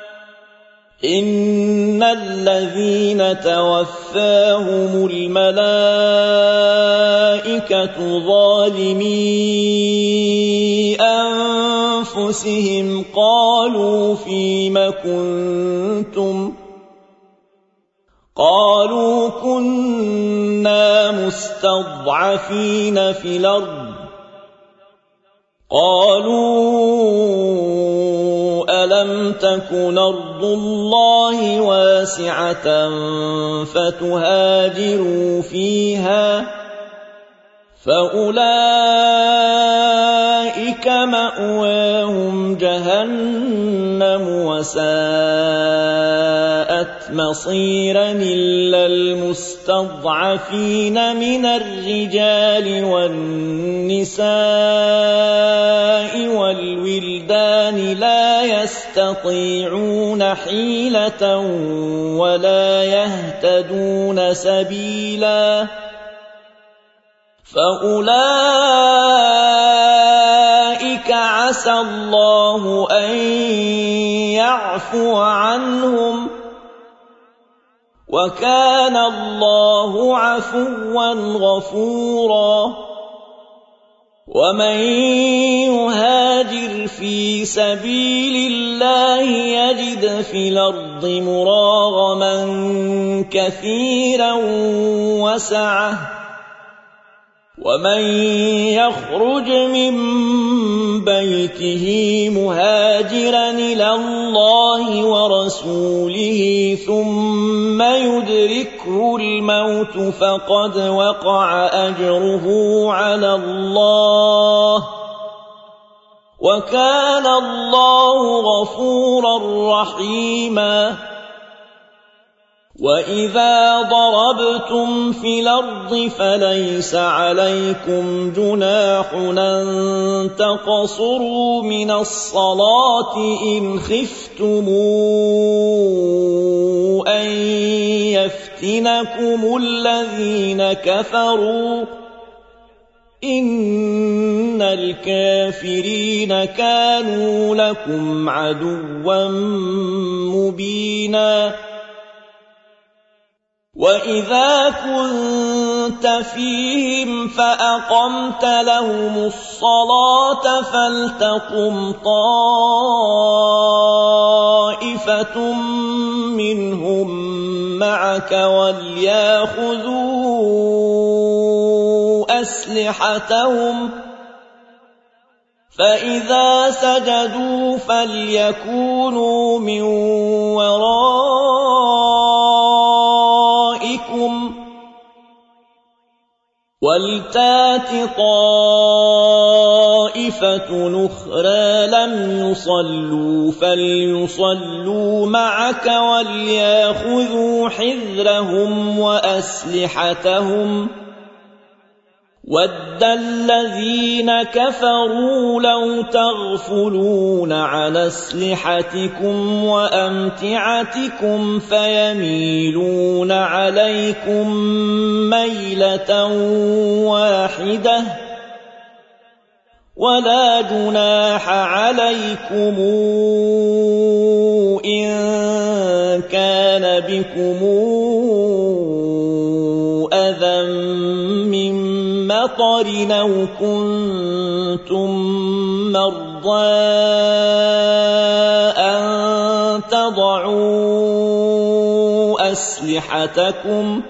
إن الذين توفاهم الملائكة ظالمي أنفسهم قالوا فيم كنتم قالوا كنا مستضعفين في الأرض قالوا ألم تكن أرض الله واسعة فتهاجروا فيها فأولئك مأواهم جهنم وساءت مصيرا إلا المستضعفين من الرجال والنساء والولدان لا يستطيعون حيلة ولا يهتدون سبيلا فأولئك عسى الله أن يعفو عنهم وكان الله عفوا غفورا ومن يهاجر في سبيل الله يجد في الأرض مراغما كثيرا وسعة ومن يخرج من بيته مهاجرا إلى الله ورسوله ثم يدركه الموت فقد وقع أجره على الله وكان الله غفورا رحيما وإذا ضربتم في الأرض فليس عليكم جناح أن تقصروا من الصلاة إن خفتم أن يفتنكم الذين كفروا إن الكافرين كانوا لكم عدوا مبينا وإذا كنت فيهم فأقمت لهم الصلاة فلتقم طائفة منهم معك وليأخذوا أسلحتهم فإذا سجدوا فليكونوا من ورائكم ولتات طائفة أخرى لم يصلوا فليصلوا معك وليأخذوا حذرهم وأسلحتهم ود الذين كفروا لو تغفلون عن أسلحتكم وأمتعتكم فيميلون عليكم ميلة واحدة ولا جناح عليكم إن كان بكم أذى من مطر أو كنتم مرضى أن تضعوا أسلحتكم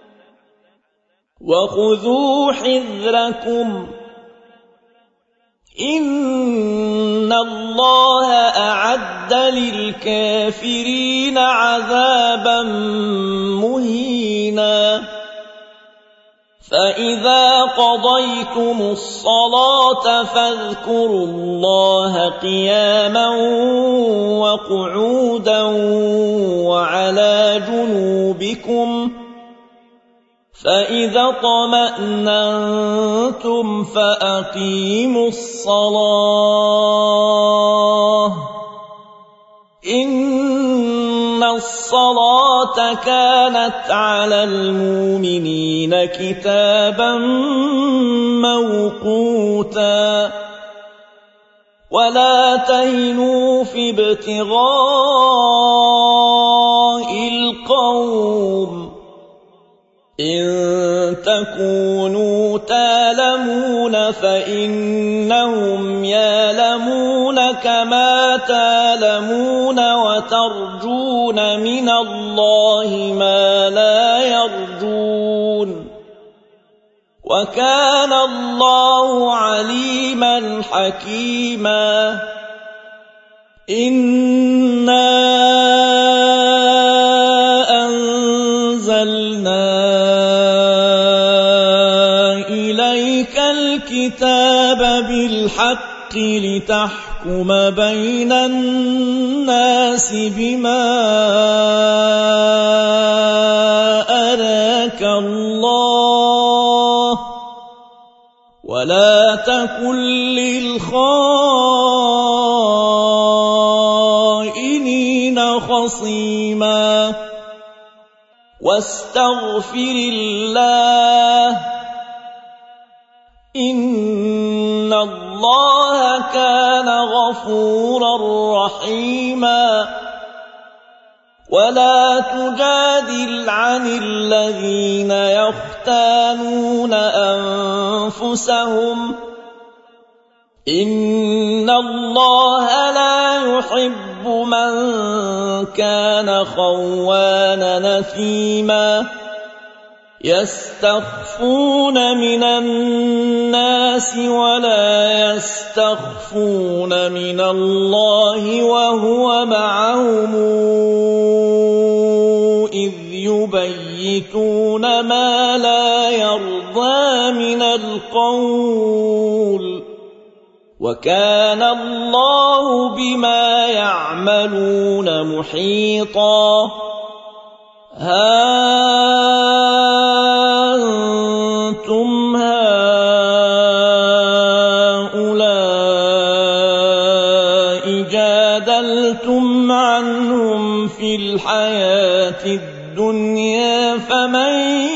وخذوا حذركم إن الله أعد للكافرين عذابا مهينا فإذا قضيتم الصلاة فاذكروا الله قياما وقعودا وعلى جنوبكم فإذا اطمأننتم فأقيموا الصلاة إن الصلاة كانت على المؤمنين كتابا موقوتا ولا تهنوا في ابتغاء القوم إن تكونوا تَعْلَمُونَ فإنهم يعلمون كما تعلمون وترجون من الله ما لا يرجون وكان الله عليما حكيما إنا أنزلنا إليك الكتاب بالحق لتحكم بين الناس بما أراك الله ولا تكن للخائنين خصيما واستغفر الله إن الله كان غفورا رحيما ولا تجادل عن الذين يختانون أنفسهم إن الله لا يحب من كان خوانا نثيما يستخفون من الناس ولا يستخفون من الله وهو معهم إذ يبيتون ما لا يرضى من القول وكان الله بما يعملون محيطا ها أنتم هؤلاء جادلتم عنهم في الحياة الدنيا فمن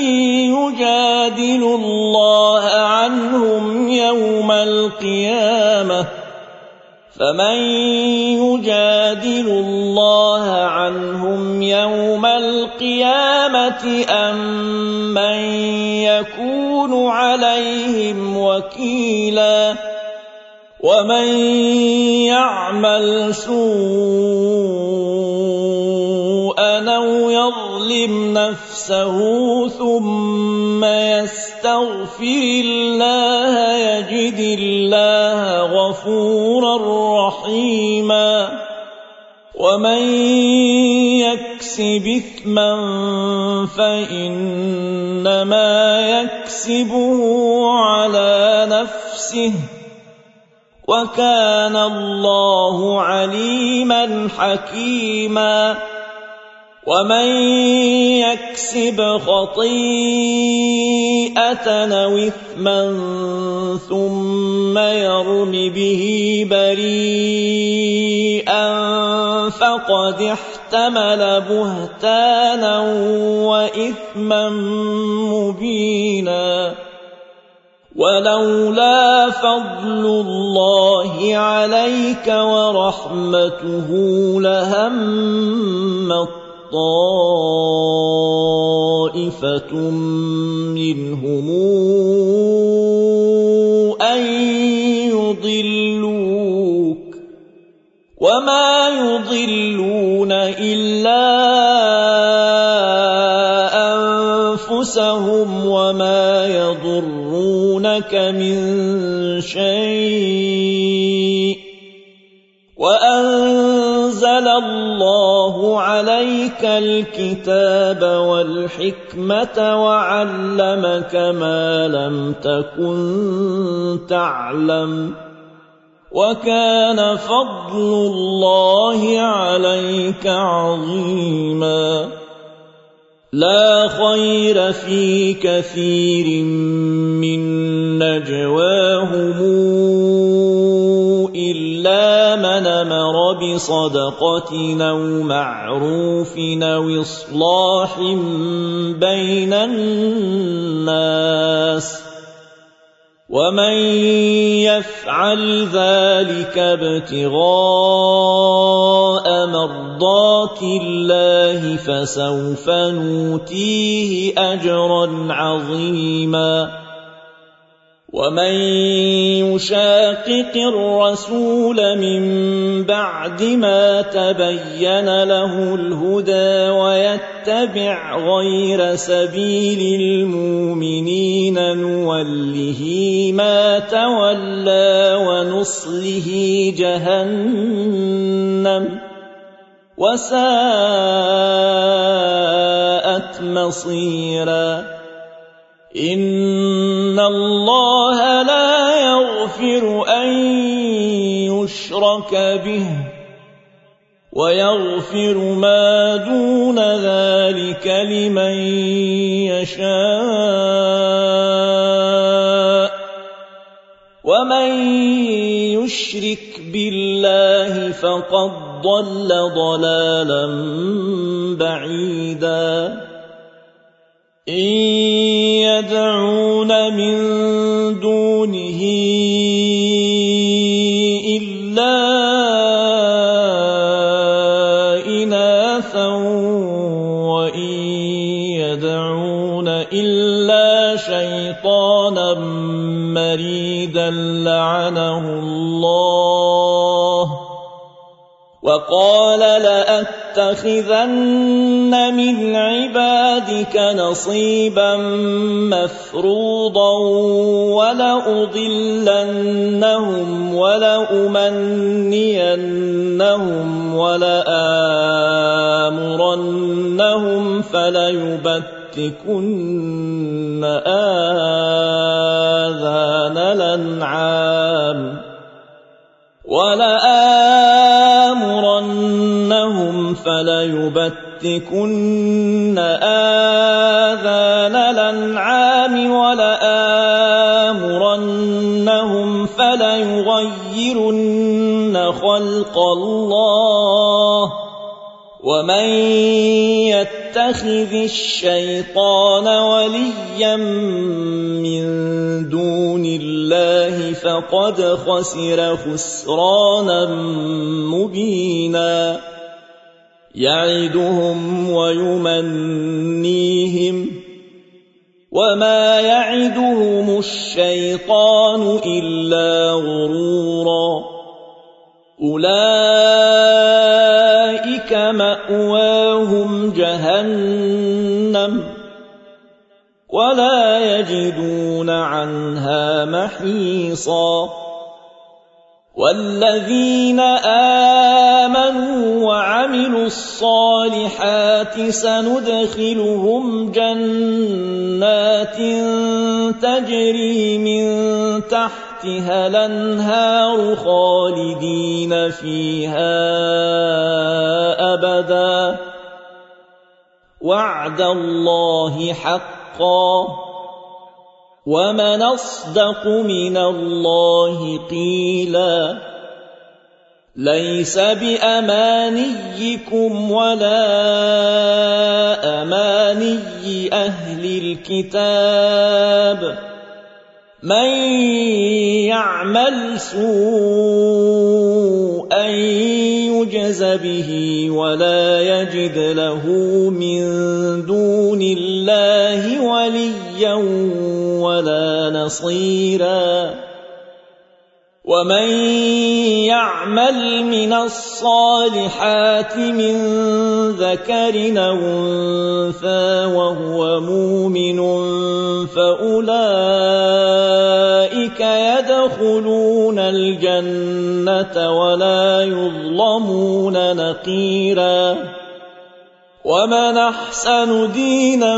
يجادل الله عنهم يوم القيامة فمن يجادل الله عنهم يوم القيامة أم من يكون عليهم وكيلا ومن يعمل سوءا أو يظلم نفسه ثم يستغفر الله يجد الله غفورا رحيما ومن يكسب إثما فإنما يكسبه على نفسه وكان الله عليما حكيما ومن يكسب خطيئة أو إثما ثم يرم به بريئا فقد احتمل بهتانا وإثما مبينا ولولا فضل الله عليك ورحمته لهم طائفة منهم أن يضلوك وما يضلون إلا أنفسهم ينفعهم وما يضرونك من شيء وأنزل الله عليك الكتاب والحكمة وعلمك ما لم تكن تعلم وكان فضل الله عليك عظيما لا خير في كثير من نجواهم إلا من أمر بصدقة أو معروف أو إصلاح بين الناس ومن يفعل ذلك ابتغاء مرضات الله فسوف نؤتيه أجرا عظيما ومن يشاقق الرسول من بعد ما تبين له الهدى ويتبع غير سبيل المؤمنين نوله ما تولى ونصله جهنم وساءت مصيرا إن الله لا يغفر أن يشرك به ويغفر ما دون ذلك لمن يشاء ومن يشرك بالله فقد ضل ضلالا بعيدا إن يدعون من دونه إلا إناثا وإن يدعون إلا شيطانا مريدا لعنه الله وقال لأتخذن من عبادك نصيبا مفروضا ولأضلنهم ولأمنينهم ولآمرنهم فليبتكن آذان الأنعام ولآمرنهم فليبتكن آذان الأنعام ولآمرنهم فليغيرن خلق الله ومن يتخذ الشيطان وليا من دون الله فقد خسر خسرانا مبينا يعدهم ويمنيهم وما يعدهم الشيطان إلا غرورا أولئك مأواهم جهنم ولا يجدون عنها محيصا والذين آمنوا وعملوا الصالحات سندخلهم جنات تجري من تحتها الأنهار خالدين فيها أبدا وعد الله حقا ومن أصدق من الله قيلا ليس بأمانيكم ولا أماني أهل الكتاب من يعمل سوءا يجز به ولا يجد له من دون الله وليا ولا نصيرا ومن يعمل من الصالحات من ذكر أو أنثى وهو مؤمن فأولئك يدخلون الجنة ولا يظلمون نقيرا ومن أحسن دينا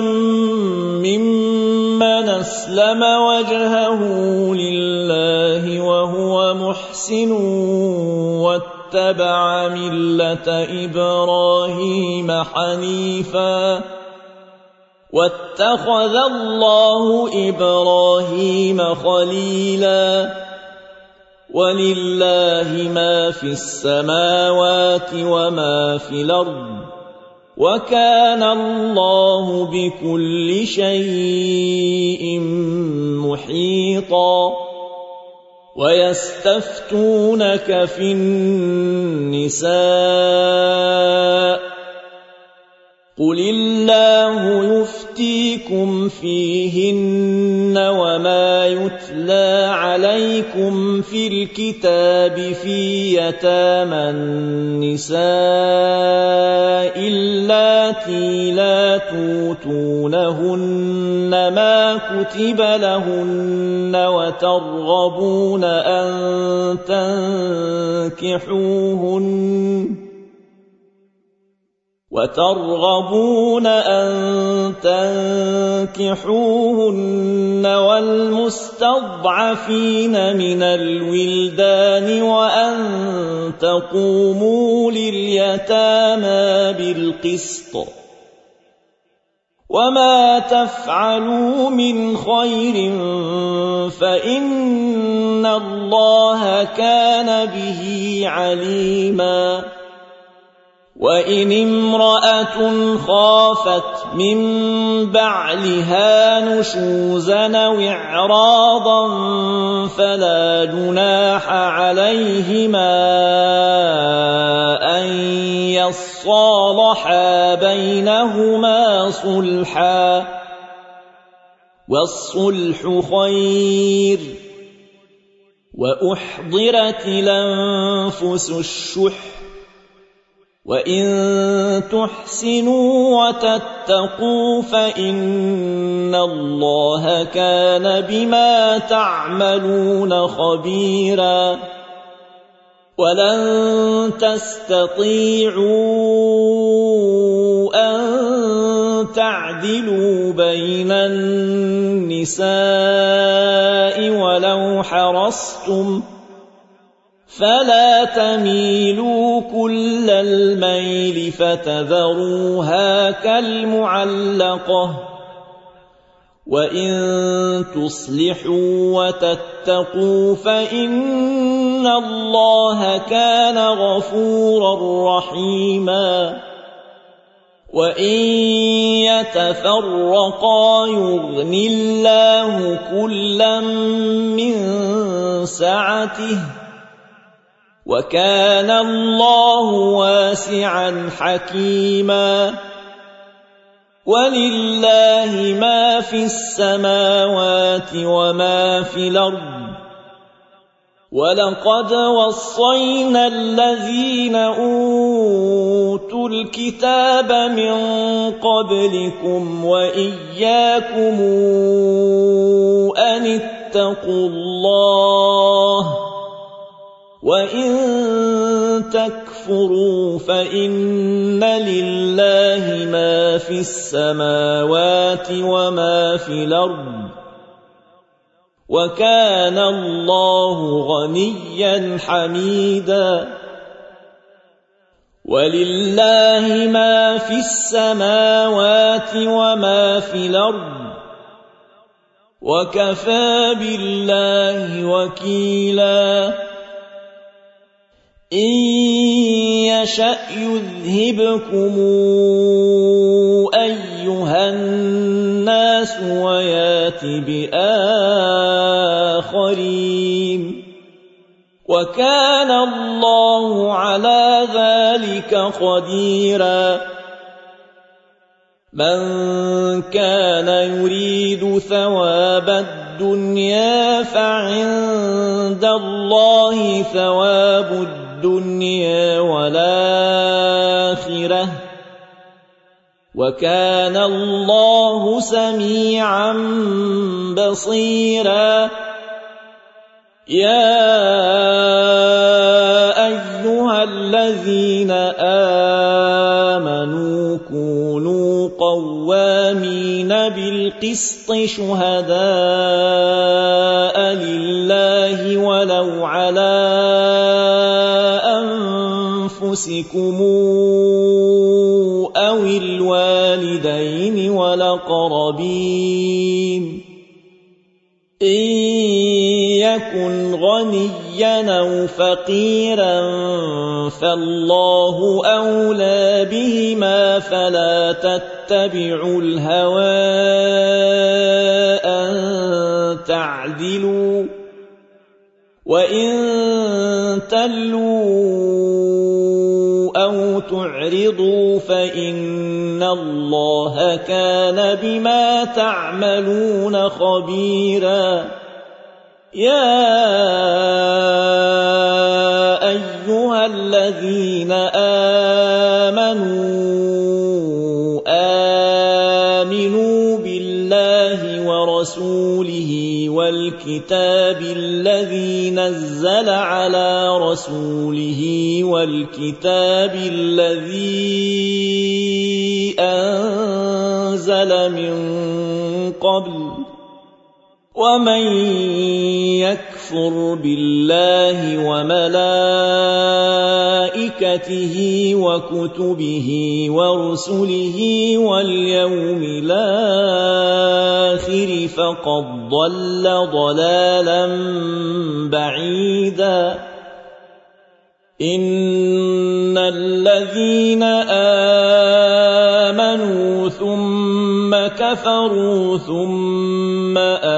ممن أسلم وجهه لله وهو محسن واتبع ملة إبراهيم حنيفا واتخذ الله إبراهيم خليلا ولله ما في السماوات وما في الأرض وكان الله بكل شيء محيطا ويستفتونك في النساء قل الله يفتيكم فيهن وما يتلى عليكم في الكتاب في يتامى النساء اللاتي لا توتونهن ما كتب لهن وترغبون أن تنكحوهن وترغبون أن تنكحوهن والمستضعفين من الولدان وأن تقوموا لليتامى بالقسط وما تفعلوا من خير فإن الله كان به عليما وإن امرأة خافت من بعلها نشوزا أو إعراضا فلا جناح عليهما أن يصالحا بينهما صلحا والصلح خير وأحضرت الأنفس الشح وإن تحسنوا وتتقوا فإن الله كان بما تعملون خبيرا ولن تستطيعوا أن تعدلوا بين النساء ولو حرصتم فلا تميلوا كل الميل فتذروها كالمعلقة وإن تصلحوا وتتقوا فإن الله كان غفورا رحيما وإن يتفرقا يغن الله كلا من سعته وكان الله واسعا حكيما ولله ما في السماوات وما في الأرض ولقد وصينا الذين أوتوا الكتاب من قبلكم وإياكم أن اتقوا الله وإن تكفروا فإن لله ما في السماوات وما في الأرض وكان الله غنيا حميدا ولله ما في السماوات وما في الأرض وكفى بالله وكيلا إن يشأ يذهبكم أيها الناس ويات بآخرين وكان الله على ذلك قديرا من كان يريد ثواب الدنيا فعند الله ثواب الدنيا والآخرة وكان الله سميعا بصيرا. يا أيها الذين آمنوا كونوا قوامين بالقسط شهداء لله ولو على أنفسكم أو الوالدين والأقربين إن يكن غنيا أو فقيرا فالله أولى بهما فلا تتبعوا الهوى أن تعدلوا وإن تلووا أو تعرضوا فإن الله كان بما تعملون خبيرا. يا أيها الذين آمنوا آمنوا بالله ورسوله والكتاب الذي نزل على رسوله والكتاب الذي أنزل من قبل ومن يكفر بالله وملائكته وكتبه ورسله واليوم الآخر فقد ضل ضلالا بعيدا. إن الذين آمنوا ثم كفروا ثم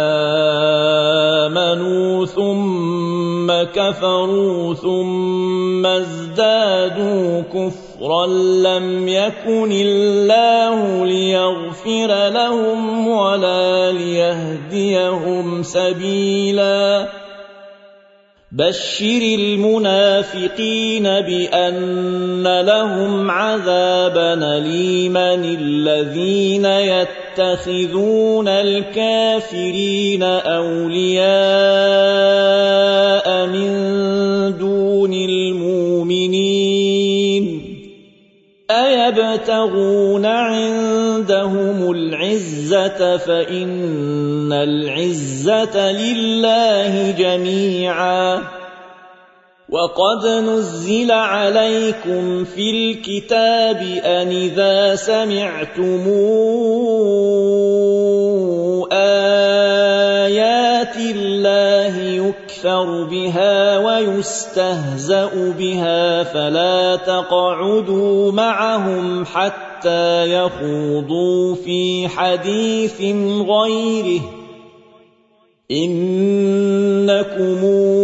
آمنوا ثم كفروا ثم ازدادوا كفرا لم يكن الله ليغفر لهم ولا ليهديهم سبيلا. بشر المنافقين بأن لهم عذابا أليما الذين يتخذون الكافرين أولياء من دون المؤمنين أيبتغون عندهم العزة فإن العزة لله جميعا. وقد نزل عليكم في الكتاب أن إذا سمعتم آيات الله يكفر بها ويستهزأ بها فلا تقعدوا معهم حتى يخوضوا في حديث غيره إنكم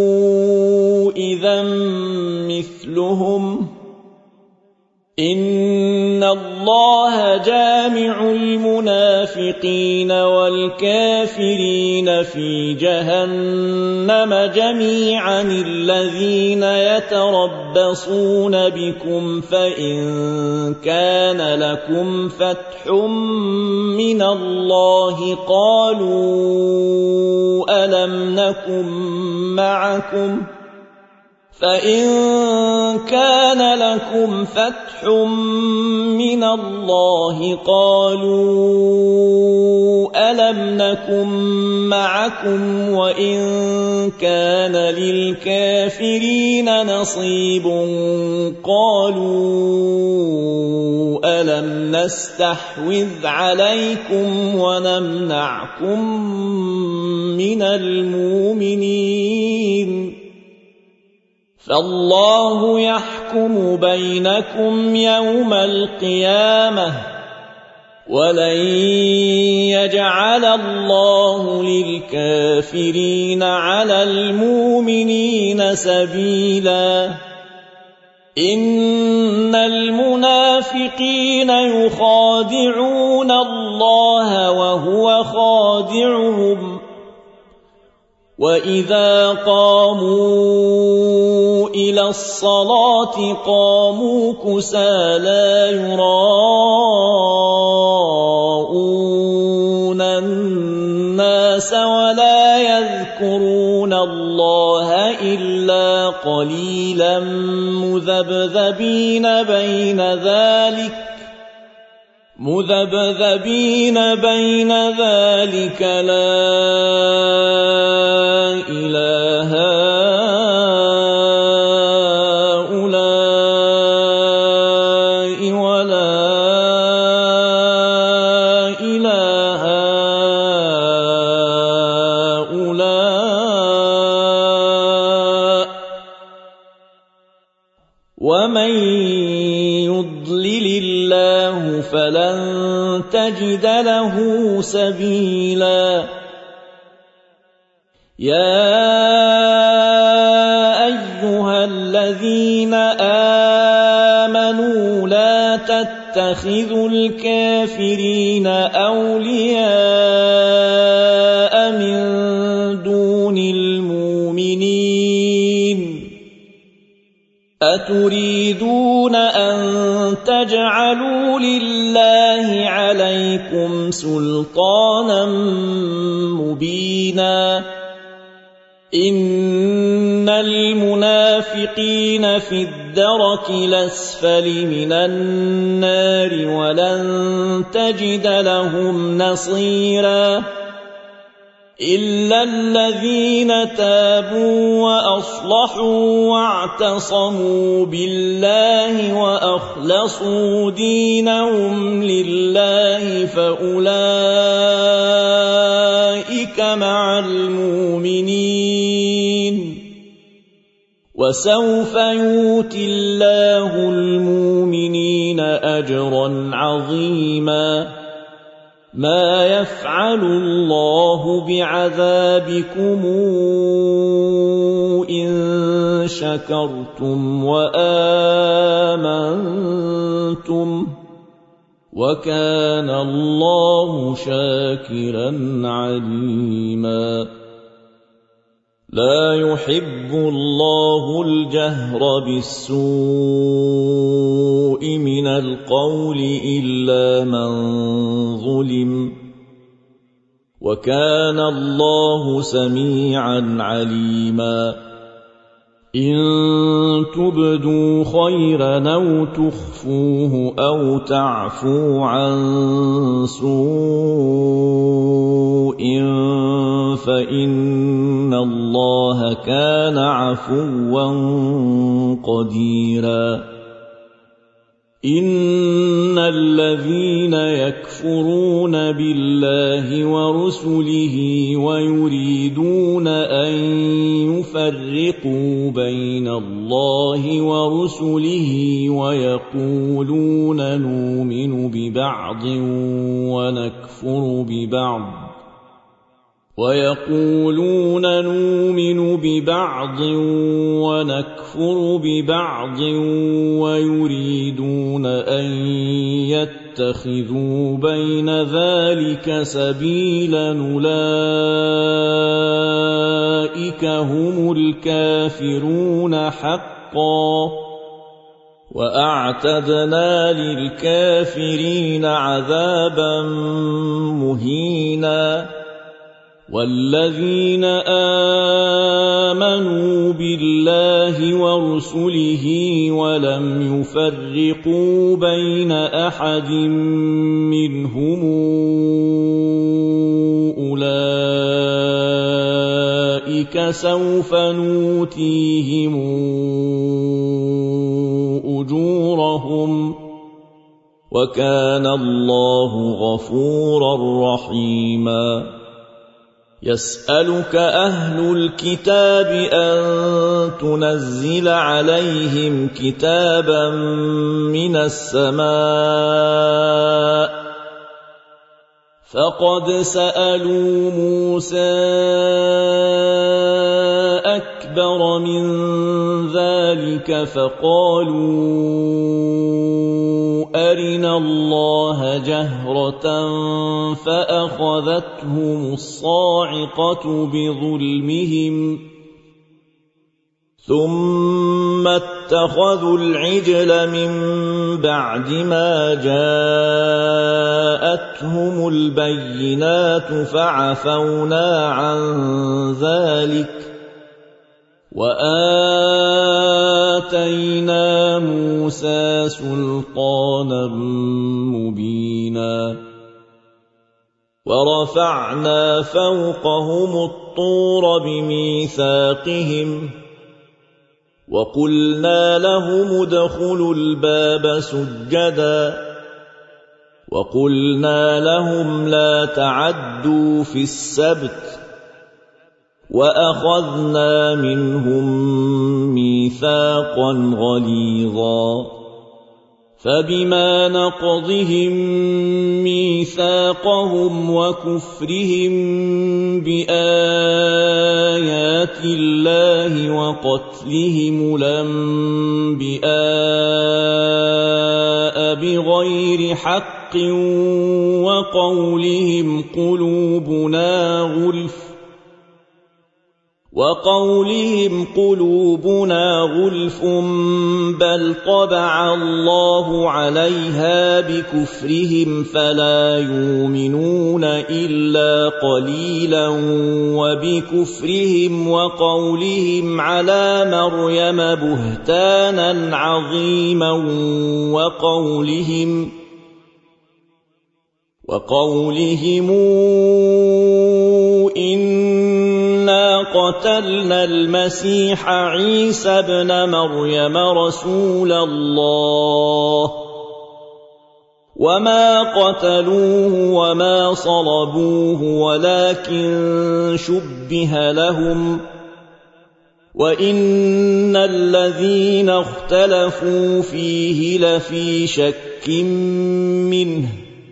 إذا مثلهم إن الله جامع المنافقين والكافرين في جهنم جميعا الذين يتربصون بكم فإن كان لكم فتح من الله قالوا ألم نكن معكم فإن كان لكم فتح من الله قالوا ألم نكن معكم وإن كان للكافرين نصيب قالوا ألم نستحوذ عليكم ونمنعكم من المؤمنين فالله يحكم بينكم يوم القيامة ولن يجعل الله للكافرين على المؤمنين سبيلا. إن المنافقين الْمُنَافِقِينَ يُخَادِعُونَ اللَّهَ وَهُوَ خَادِعُهُمْ وَإِذَا قَامُوا إِلَى الصَّلَاةِ قَامُوا كُسَالَىٰ يُرَاءُونَ النَّاسَ وَلَا يَذْكُرُونَ اللَّهَ إِلَّا قَلِيلًا مُذَبْذَبِينَ بَيْنَ ذَلِكَ مذبذبين بين ذلك لا إله هؤلاء ولا إله هؤلاء ومن يضلل الله فلن تجد له سبيلا يا أيها الذين آمنوا لا تتخذوا الكافرين أولياء من دون المؤمنين أتريدون أن تجعلوا لله عليكم سلطانا مبينا إن المنافقين في الدرك الأسفل من النار ولن تجد لهم نصيرا إلا الذين تابوا وأصلحوا واعتصموا بالله وأخلصوا دينهم لله فأولئك مع المؤمنين وسوف يؤتي الله المؤمنين أجرا عظيما ما يفعل الله بعذابكم إن شكرتم وآمنتم وكان الله شاكرا عليما لا يحب الله الجهر بالسوء من القول إلا من ظلم وكان الله سميعا عليما إن تبدوا خيرا أو تخفوه أو تعفوا عن سوء فإن الله كان عفوا قديرا إن الذين يكفرون بالله ورسله ويريدون أن يفرقوا بين الله ورسله ويقولون نؤمن ببعض ونكفر ببعض ويقولون نؤمن ببعض ونكفر ببعض ويريدون أن يتخذوا بين ذلك سبيلا أولئك هم الكافرون حقا وأعتدنا للكافرين عذابا مهينا والذين آمنوا بالله ورسله ولم يفرقوا بين أحد منهم أولئك سوف نؤتيهم أجورهم وكان الله غفورا رحيما يسألك أهل الكتاب أن تنزل عليهم كتابا من السماء فقد سألوا موسى أكبر من ذلك فقالوا أرنا الله جهرة فأخذتهم الصاعقة بظلمهم ثم اتخذوا العجل من بعد ما جاءتهم البينات فعفونا عن ذلك وآتينا موسى سلطانا مبينا ورفعنا فوقهم الطور بميثاقهم وقلنا لهم ادخلوا الباب سجدا وقلنا لهم لا تعدوا في السبت وأخذنا منهم ميثاقا غليظا فبما نقضهم ميثاقهم وكفرهم بآيات الله وقتلهم الأنبياء بغير حق وقولهم قلوبنا غلف وقولهم قلوبنا غلف بل طبع الله عليها بكفرهم فلا يؤمنون إلا قليلا وبكفرهم وقولهم على مريم بهتانا عظيما وقولهم وقولهم إنا قتلنا المسيح عيسى ابن مريم رسول الله وما قتلوه وما صلبوه ولكن شبه لهم وإن الذين اختلفوا فيه لفي شك منه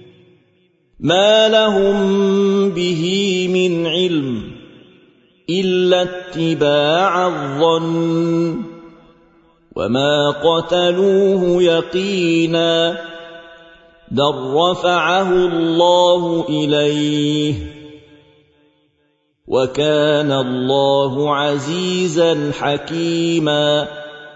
ما لهم به من علم إلا اتباع الظن وما قتلوه يقينا بل رفعه الله إليه وكان الله عزيزا حكيما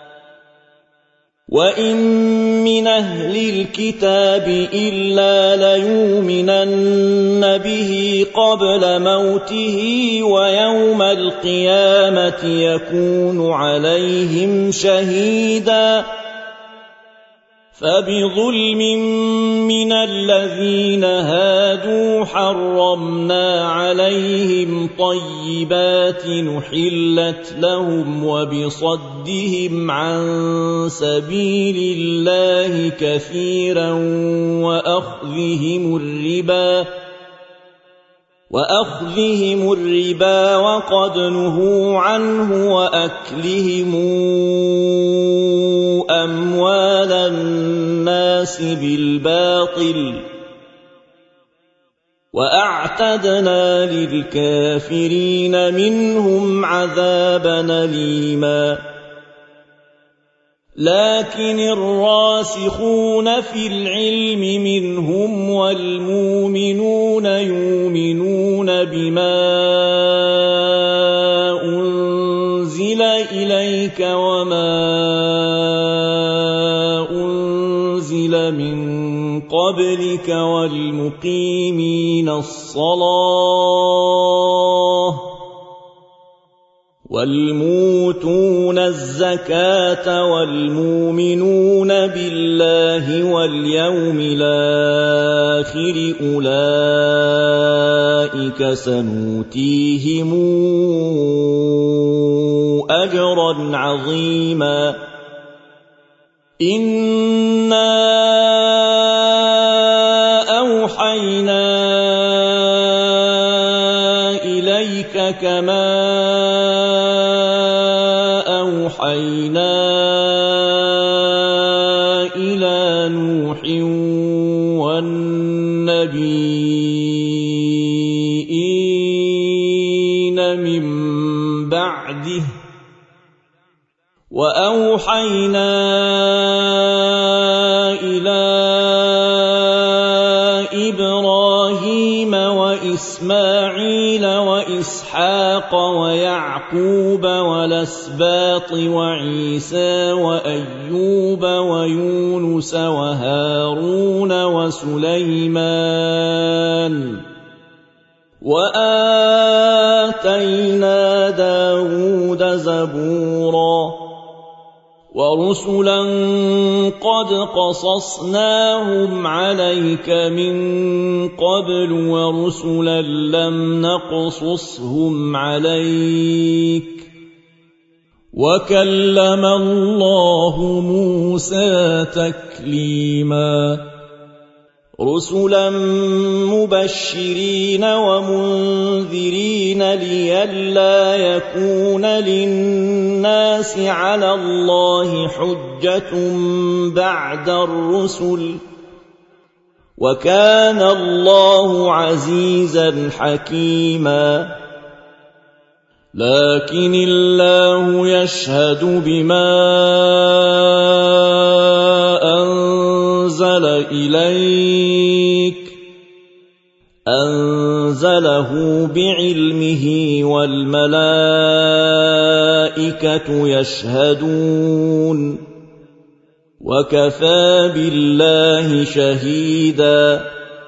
وإن من أهل الكتاب إلا ليؤمنن به قبل موته ويوم القيامة يكون عليهم شهيدا فبظلم من الذين هادوا حرمنا عليهم طيبات نحلت لهم وبصدهم عن سبيل الله كثيرا وأخذهم الربا وأخذهم الربا وقد نهوا عنه وأكلهم أموال الناس بالباطل وأعتدنا للكافرين منهم عذابا أليما لكن الراسخون في العلم منهم والمؤمنون يؤمنون بما أنزل إليك وما أنزل من قبلك والمقيمين الصلاة والموتون الزكاة والمؤمنون بالله واليوم الآخر أولئك سنؤتيهم أجرا عظيما إنا أوحينا إليك كما أوحينا إلى نوح والنبيين من بعده وأوحينا إلى إبراهيم وإسماعيل وإسحاق ويعقوب والأسباط وعيسى وأيوب ويونس وهارون وسليمان وآتينا داود زبورا ورسلا قد قصصناهم عليك من قبل ورسلا لم نقصصهم عليك وكلم الله موسى تكليما رسلا مبشرين ومنذرين لئلا يكون للناس على الله حجة بعد الرسل وكان الله عزيزا حكيما لكن الله يشهد بما أنزل إليك أنزله بعلمه والملائكة يشهدون وكفى بالله شهيدا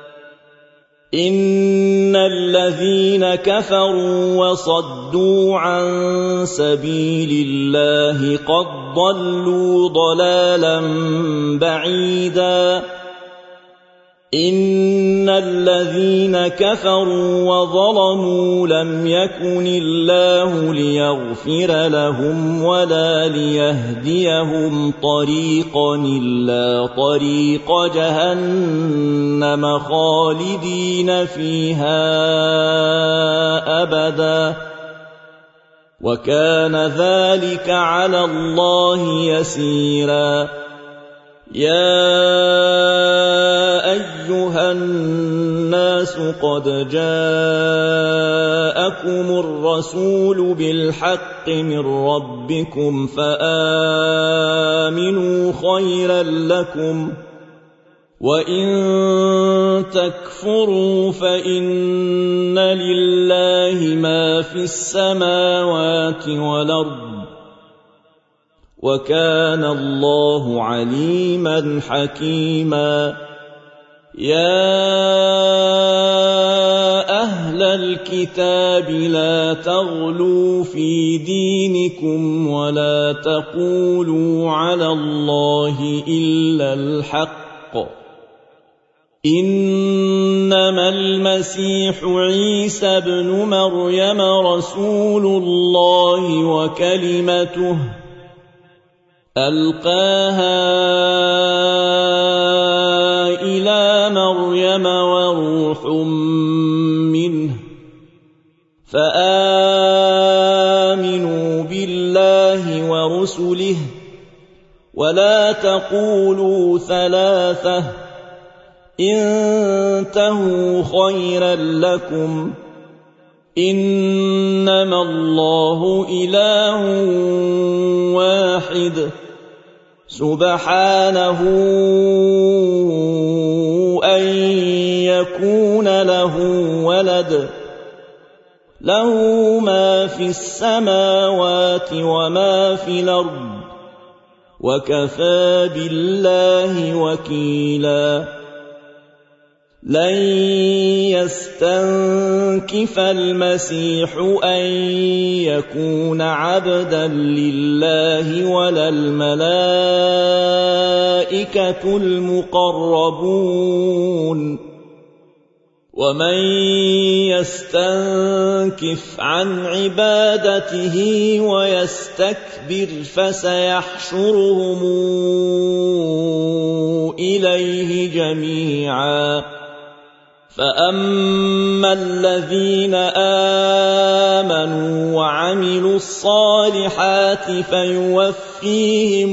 إن الذين كفروا وصدوا عن سبيل الله قد ضلوا ضلالا بعيدا إن الذين كفروا وظلموا لم يكن الله ليغفر لهم ولا ليهديهم طريقا إلا طريق جهنم خالدين فيها أبدا وكان ذلك على الله يسيرا يا أيها الناس قد جاءكم الرسول بالحق من ربكم فآمنوا خيرا لكم وإن تكفروا فإن لله ما في السماوات والأرض وكان الله عليما حكيما يا أهل الكتاب لا تغلوا في دينكم ولا تقولوا على الله إلا الحق إنما المسيح عيسى ابن مريم رسول الله وكلمته ألقاها إلى مريم وروح منه فآمنوا بالله ورسله ولا تقولوا ثلاثة انتهوا خيرا لكم إنما الله إله واحد سبحانه أن يكون له ولد له ما في السماوات وما في الأرض وكفى بالله وكيلا لن يستنكف المسيح أن يكون عبدا لله ولا الملائكة المقربون ومن يستنكف عن عبادته ويستكبر فسيحشرهم إليه جميعا فأما الذين آمنوا وعملوا الصالحات فيوفيهم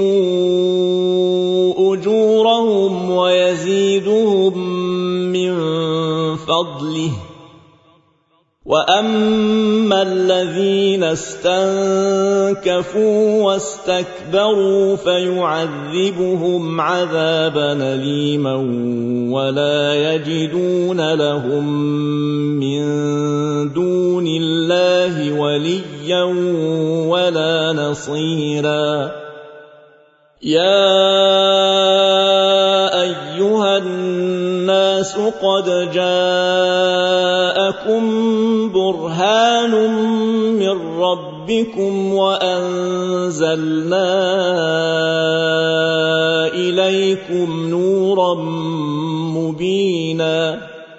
أجورهم ويزيدهم من فضله وَأَمَّا الَّذِينَ اسْتَنكَفُوا وَاسْتَكْبَرُوا فَيُعَذِّبُهُمْ عَذَابًا أَلِيمًا وَلَا يَجِدُونَ لَهُم مِّن دُونِ اللَّهِ وَلِيًّا وَلَا نَصِيرًا يَا أَيُّهَا النَّاسُ قَدْ جَاءَكُم بُرْهَانٌ مِّن رَّبِّكُمْ وَأَنزَلْنَا إِلَيْكُمْ نُورًا مُّبِينًا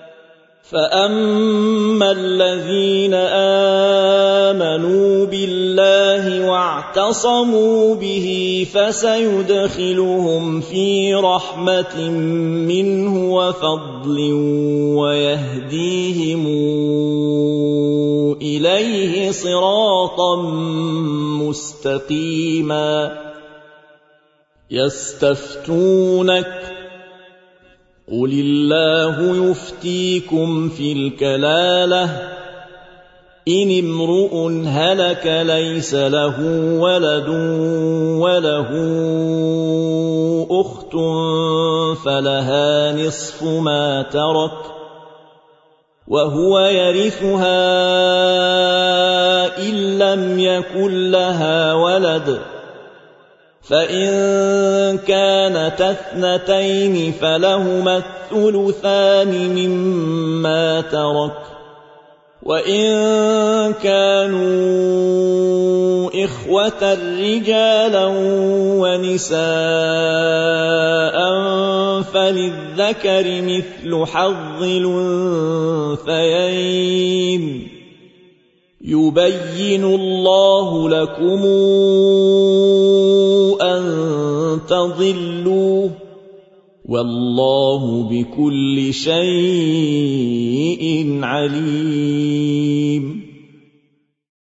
فَأَمَّا الَّذِينَ آمَنُوا بِاللَّهِ وَاعْتَصَمُوا بِهِ فَسَيُدْخِلُهُمْ فِي رَحْمَةٍ مِّنْهُ وَفَضْلٍ وَيَهْدِيهِمْ إِلَيْهِ صِرَاطًا مُّسْتَقِيمًا يَسْتَفْتُونَكَ قُلِ اللَّهُ يُفْتِيكُمْ فِي الْكَلَالَةِ إِنِ امْرُؤٌ هَلَكَ لَيْسَ لَهُ وَلَدٌ وَلَهُ أُخْتٌ فَلَهَا نِصْفُ مَا تَرَكَ وَهُوَ يَرِثُهَا إِن لَّمْ يَكُن لَّهَا وَلَدٌ فَإِن كَانَتَا اثْنَتَيْنِ فَلَهُمَا الثُّلُثَانِ مِمَّا تَرَكَ وَإِن كَانُوا إِخْوَةً رِّجَالًا وَنِسَاءً فَلِلذَّكَرِ مِثْلُ حَظِّ الْأُنثَيَيْنِ يُبَيِّنُ اللَّهُ لَكُمْ أَن تَضِلُّوا وَاللَّهُ بِكُلِّ شَيْءٍ عَلِيمٌ